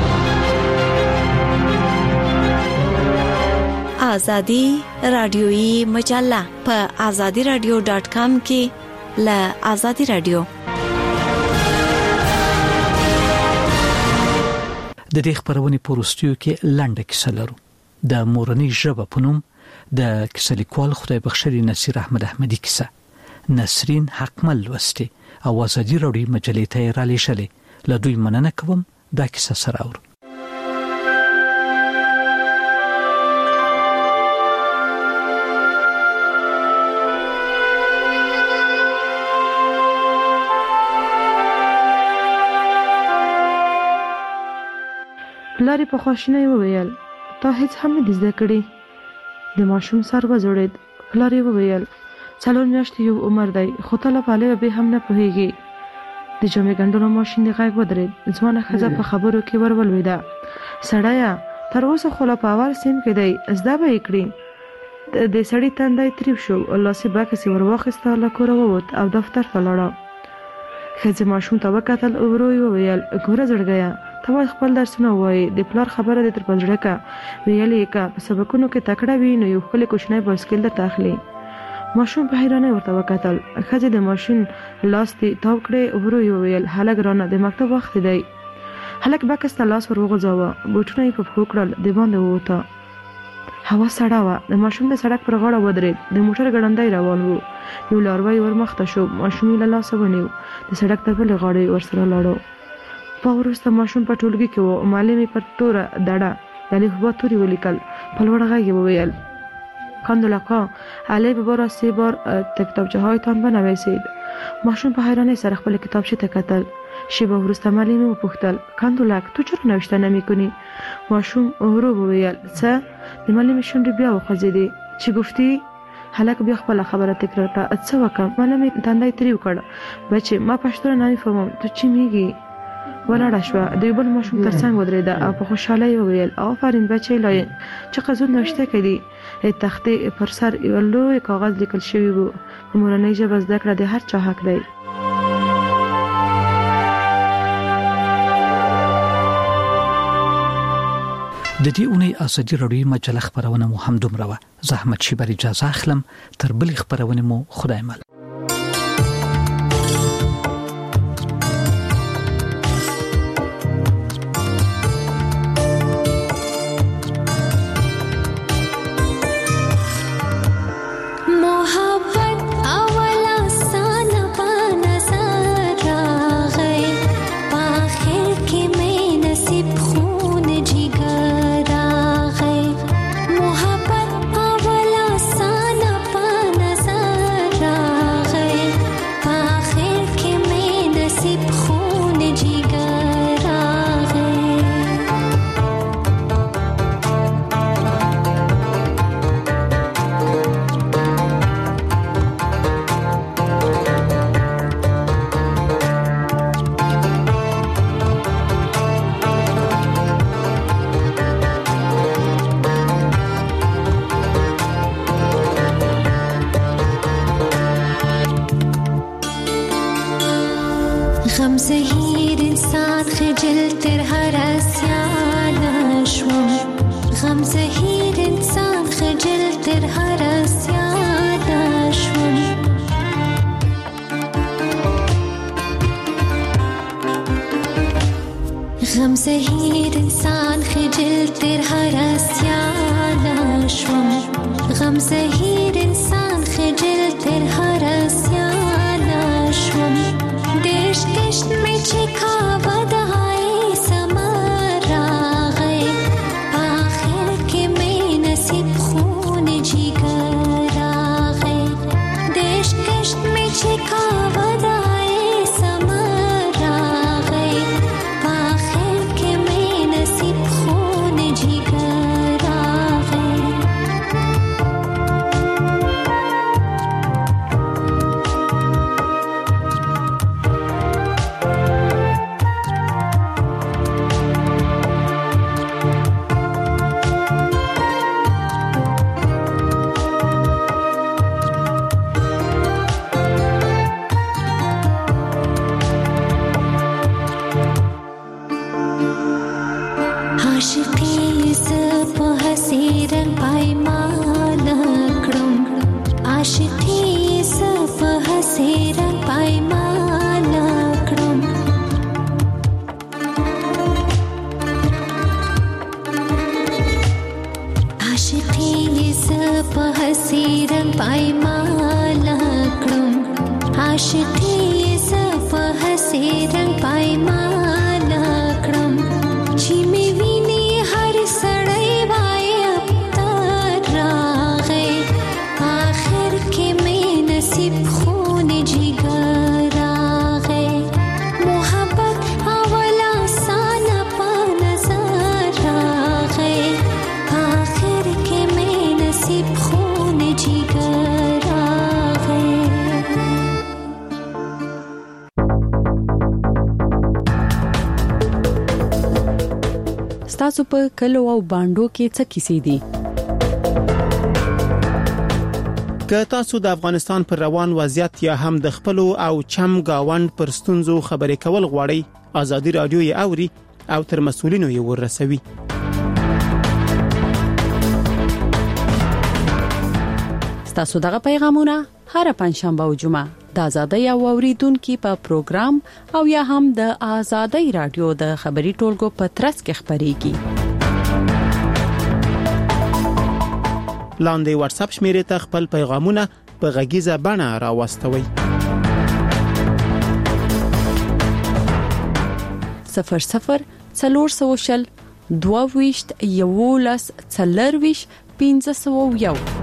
آزادی رادیویی مجله په آزادی رادیو ډاٹ کام کې له آزادی رادیو د دې خبرونې پروستیو کې لنډه کیسه لرو د مورنۍ ژبه په نوم د کیسه لیکوال خدای بخښلي نصیر احمد احمدي کیسه نسرین حقمل لوستي او آزادی رادیو مجلې ته را لېږلې له دوی مننه کوم دا کیسه سره اورو پلاری په خواشینۍ وویل تا هیڅ هم نه زده کړې د ماشوم سر وځړید پلاری وویل څلور میاشتې یو عمر دی خو ته لا پاله به هم نه پوهیږي د جمعې ګندلو ماشین دی غږ ودرېد ځوانه ښځه په خبرو کې ورولویده سړیا تر اوسه خو لا په اول سیم کې دی زده به یې کړي د سړي تندی تریو شو لاسې بکسې ور واخیسته له کوره ووت او دفتر ته لاړه ښځې ماشوم ته وکتل ورو یې وویل ګوره زړګیه ته باید خپل درسونه ووایې د پلار خبره دې تر په زړه که ویل یې که په سبقونو کې تکړه وي نو یو ښکلی کوچنی بایسکل درته اخلي ماشوم په حیرانۍ ورته وکتل ښځې د ماشین لاس دې تاو کړې ورو یې وویل هلک رانه د مکتب وخت دی هلک بکس ته لاس ور وغځاوه بوټونه یې په پښو کړل د باندې ووته هوا سړه وه د ماشوم د سړک پر غاړه ودرېد د موټر ګړندی روان و یو لاروی ور مخته شو ماشوم یې له لاسه ونیو د سړک تر بلې غاړې ورسره لاړو په وروسته ماشوم په ټولګي کې و معلم یې پر توره دړه د الفبا توري ولیکل په لوړ غږ یې وویل کاندولاکا علی ببارا سه بار کتابچه هایتان بنویسید ماشوم په حیرانۍ سره خپل کتابچه ته کتل شیبه وروسته معلم یې وپوښتل کاندولاک تو چرا نوشته نمی‌کنی ماشوم ورو وویل څه د معلم شونډې بیا وخوځېدې چې گفتی هلک بیا خپل خبره تکرار کړه څه وکم معلم تندی تریو کړ بچې ما پښتو نه نفهمم ته چی میږي ولاړه شوه د یو بل ماشوم تر څنګ ودرېده او په خوشحالۍ وویل آفرین بچی لای چې قزون نوشته کړي تختې پر سر یو لوی کاغذ لیکل شوی و په مورنۍ ژبه زده کړه د هر چا حق دی د دې اونۍ ازادي راډیو مجله خبرونه مو هم دومره و. زحمت شي بر اجازه اخلم تر بل خبرونه مو خدای مل. غم زهیر انسان خجل تر هر اسیان شوم غم زهیر انسان خجل تر هر اسیان شوم غم زهیر انسان خجل تر هر اسیان شوم غم زهیر انسان خجل تر هر اسیان شوم देश कष्ट में छिखावा दहाई समारा गए आखिर के में नसीब खून जिगरा गए देश कष्ट में छिखावा दहाई समारा गए आखिर के में नसीब खून जिगरा गए आशिकी सब हसी रंग पायमाल करूं आशिकी सब हसी रंग पायमाल करूं आशिकी सब हसी रंग पायमाल करूं आशिकी सब हसी रंग पायमाल करूं जिमे विनी हर सड़ई वाए अब तारा गए आखिर के में नसीब खून जिगरा गए मोहब्बत अवला साना पा नजरा गए आखिर के में नसीब खून जिगरा गए تاسو په کلو او باندو کې څه کیسې دي؟ که تاسو د افغانستان پر روان وضعیت یا هم د خپل او چم گاوند پر ستونزو خبرې کول غواړئ ازادي رادیو یې اوري او تر مسؤلینو یې ورسوي. تاسو دغه پیغامونه هر پنځشنبه او جمعه د ازادۍ او اوریدونکو په پروګرام او یا هم د ازادۍ رادیو د خبري ټولګو په ترڅ کې خبريږي. لاندې واتس اپ شمیرې ته خپل پیغامونه په غږیزه بڼه راوستوي. صفر صفر څلور سوه شل دوه ویشت یولس څلور ویشت پنځه سوه یو